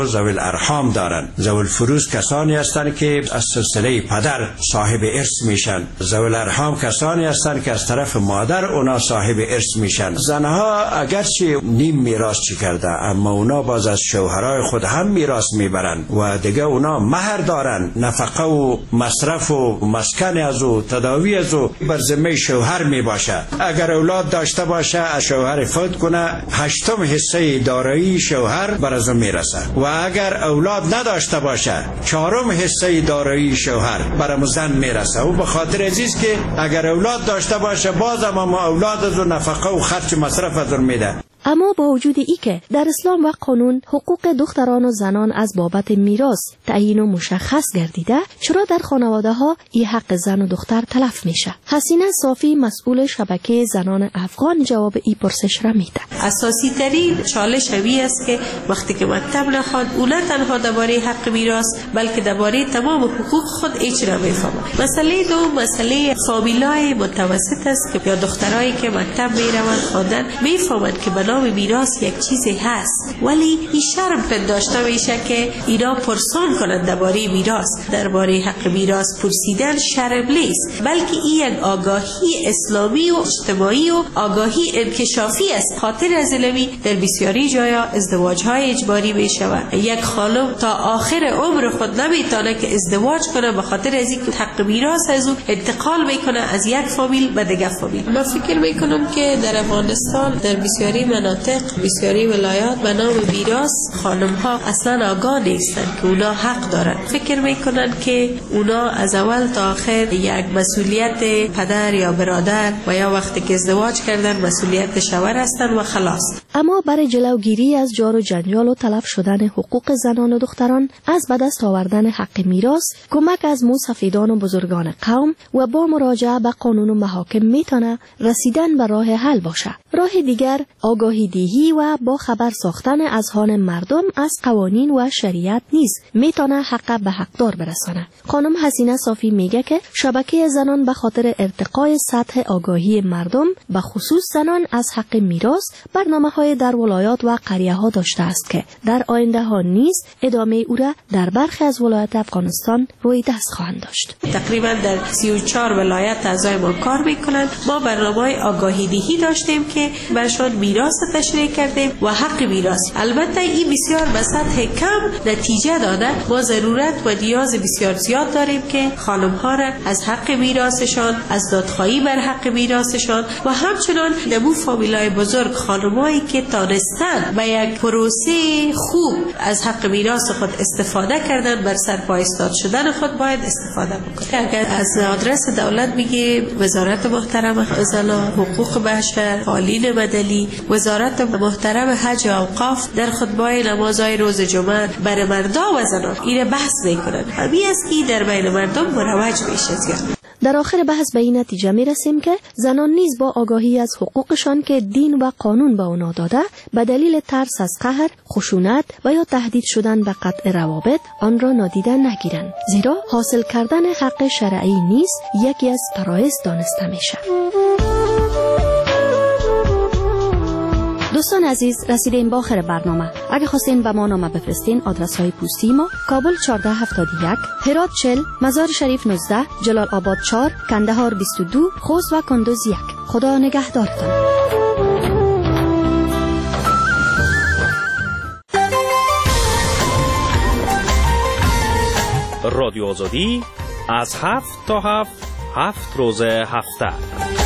[SPEAKER 17] و ذوی الارحام دارن. ذوی الفروض کسانی هستند که از سلسله پدر صاحب ارث میشن. ذوی الارحام کسانی هستند که از طرف مادر اونا صاحب ارث میشن. زنها اگرچه نیم میراث چی کرده اما اونا باز از شوهرای خود هم میراث میبرن و دیگه اونا مهر دارن. نفقه و مصرف و مسکن از او تداوی از او بر ذمه شوهر می باشه. اگر اولاد داشته باشه از شوهر فوت کنه هشتم حصه دارایی شوهر بر از او میرسه و اگر اولاد نداشته باشه چهارم حصه دارایی شوهر بر زن میرسه. و به خاطر عزیز که اگر اولاد داشته باشه باز اما اولاد از او نفقه و خرج مصرف از او میده.
[SPEAKER 11] اما با وجود ای که در اسلام و قانون حقوق دختران و زنان از بابت میراث تعیین و مشخص گردیده، چرا در خانواده ها این حق زن و دختر تلف میشه؟ حسینه صافی مسئول شبکه زنان افغان جواب این پرسش را میده.
[SPEAKER 1] اساسی ترین چالش همی است که وقتی که مکتب نخواد او نه تنها درباره حق میراث بلکه درباره تمام حقوق خود هیچ نمیفهمه. مسئله دو مسئله فامیلای متوسط است که یا دخترایی که مکتب میروند خواندن میفهمند که نام میراث یک چیزی هست ولی این شرم پنداشته میشه که اینا پرسان کنند درباره میراث. درباره حق میراث پرسیدن شرم نیست بلکه این یک آگاهی اسلامی و اجتماعی و آگاهی انکشافی است. خاطر از علمی در بسیاری جایا ازدواج های اجباری میشود. یک خانم تا آخر عمر خود نمیتونه که ازدواج کنه به خاطر از اینکه حق میراث از اون انتقال میکنه از یک فامیل به دیگر فامیل. من فکر میکنم که در افغانستان در بسیاری مناطق بسیاری ولایات به نام میراث خانم ها اصلا آگاه نیستند که اونا حق دارن. فکر میکنن که اونا از اول تا آخر یک مسئولیت پدر یا برادر و یا وقتی که ازدواج کردن مسئولیت شوهر هستن و خلاص.
[SPEAKER 11] اما برای جلوگیری از جار و جنجال و تلف شدن حقوق زنان و دختران از به دست آوردن حق میراث کمک از موسفیدان و بزرگان قوم و با مراجعه به قانون و محاکم میتونه رسیدن به راه حل باشه. راه دیگر آگاهی دیهی و با خبر ساختن اذهان مردم از قوانین و شریعت نیز میتونه حق به حقدار برسانه. خانم حسینه صافی میگه که شبکه زنان به خاطر ارتقای سطح آگاهی مردم به خصوص زنان از حق میراث برنامه‌های در ولایات و قریه‌ها داشته است که در آینده ها نیز ادامه او را در برخی از ولایات افغانستان روی دست خواهند داشت.
[SPEAKER 1] تقریبا در سی و چهار ولایت اعضای ما کار میکنند. ما برنامه‌های آگاهی دهی داشتیم که برشان میراث تشریح کردیم و حق میراث. البته این بسیار به سطح کم نتیجه داده. ما ضرورت و نیاز بسیار زیاد داریم که خانم ها را از حق میراثشان، از دادخواهی بر حق میراثشان و همچنان نمو فامیلای بزرگ خانمایی که تانستن به یک پروسه خوب از حق میراث خود استفاده کردن بر سر پا ایستاد شدن خود باید استفاده بکنند. اگر از آدرس دولت بگیم وزارت محترم زنان، حقوق بشر، عالی مدنی، وزارت محترم حج و اوقاف در خطبه نمازهای روز جمعه بر مردان و زنان این بحث میکنند. همین است که در بین مردم مروج میشه زیاد.
[SPEAKER 11] در آخر بحث به این نتیجه می رسیم که زنان نیز با آگاهی از حقوقشان که دین و قانون به اونا داده به دلیل ترس از قهر، خشونت و یا تهدید شدن به قطع روابط آن را نادیده نگیرند، زیرا حاصل کردن حق شرعی نیز یکی از فرایض دانسته میشه. دوستان عزیز، رسیدیم به آخر برنامه. اگه خواستین به ما نامه بفرستین آدرس های پستی ما: کابل چهارده هفتاد و یک، هرات چهل، مزار شریف نوزده، جلال آباد چهار، کندهار بیست و دو، خوست و کندوز یک. خدا نگهدارتان.
[SPEAKER 18] رادیو آزادی از هفت تا هفت هفت روز هفته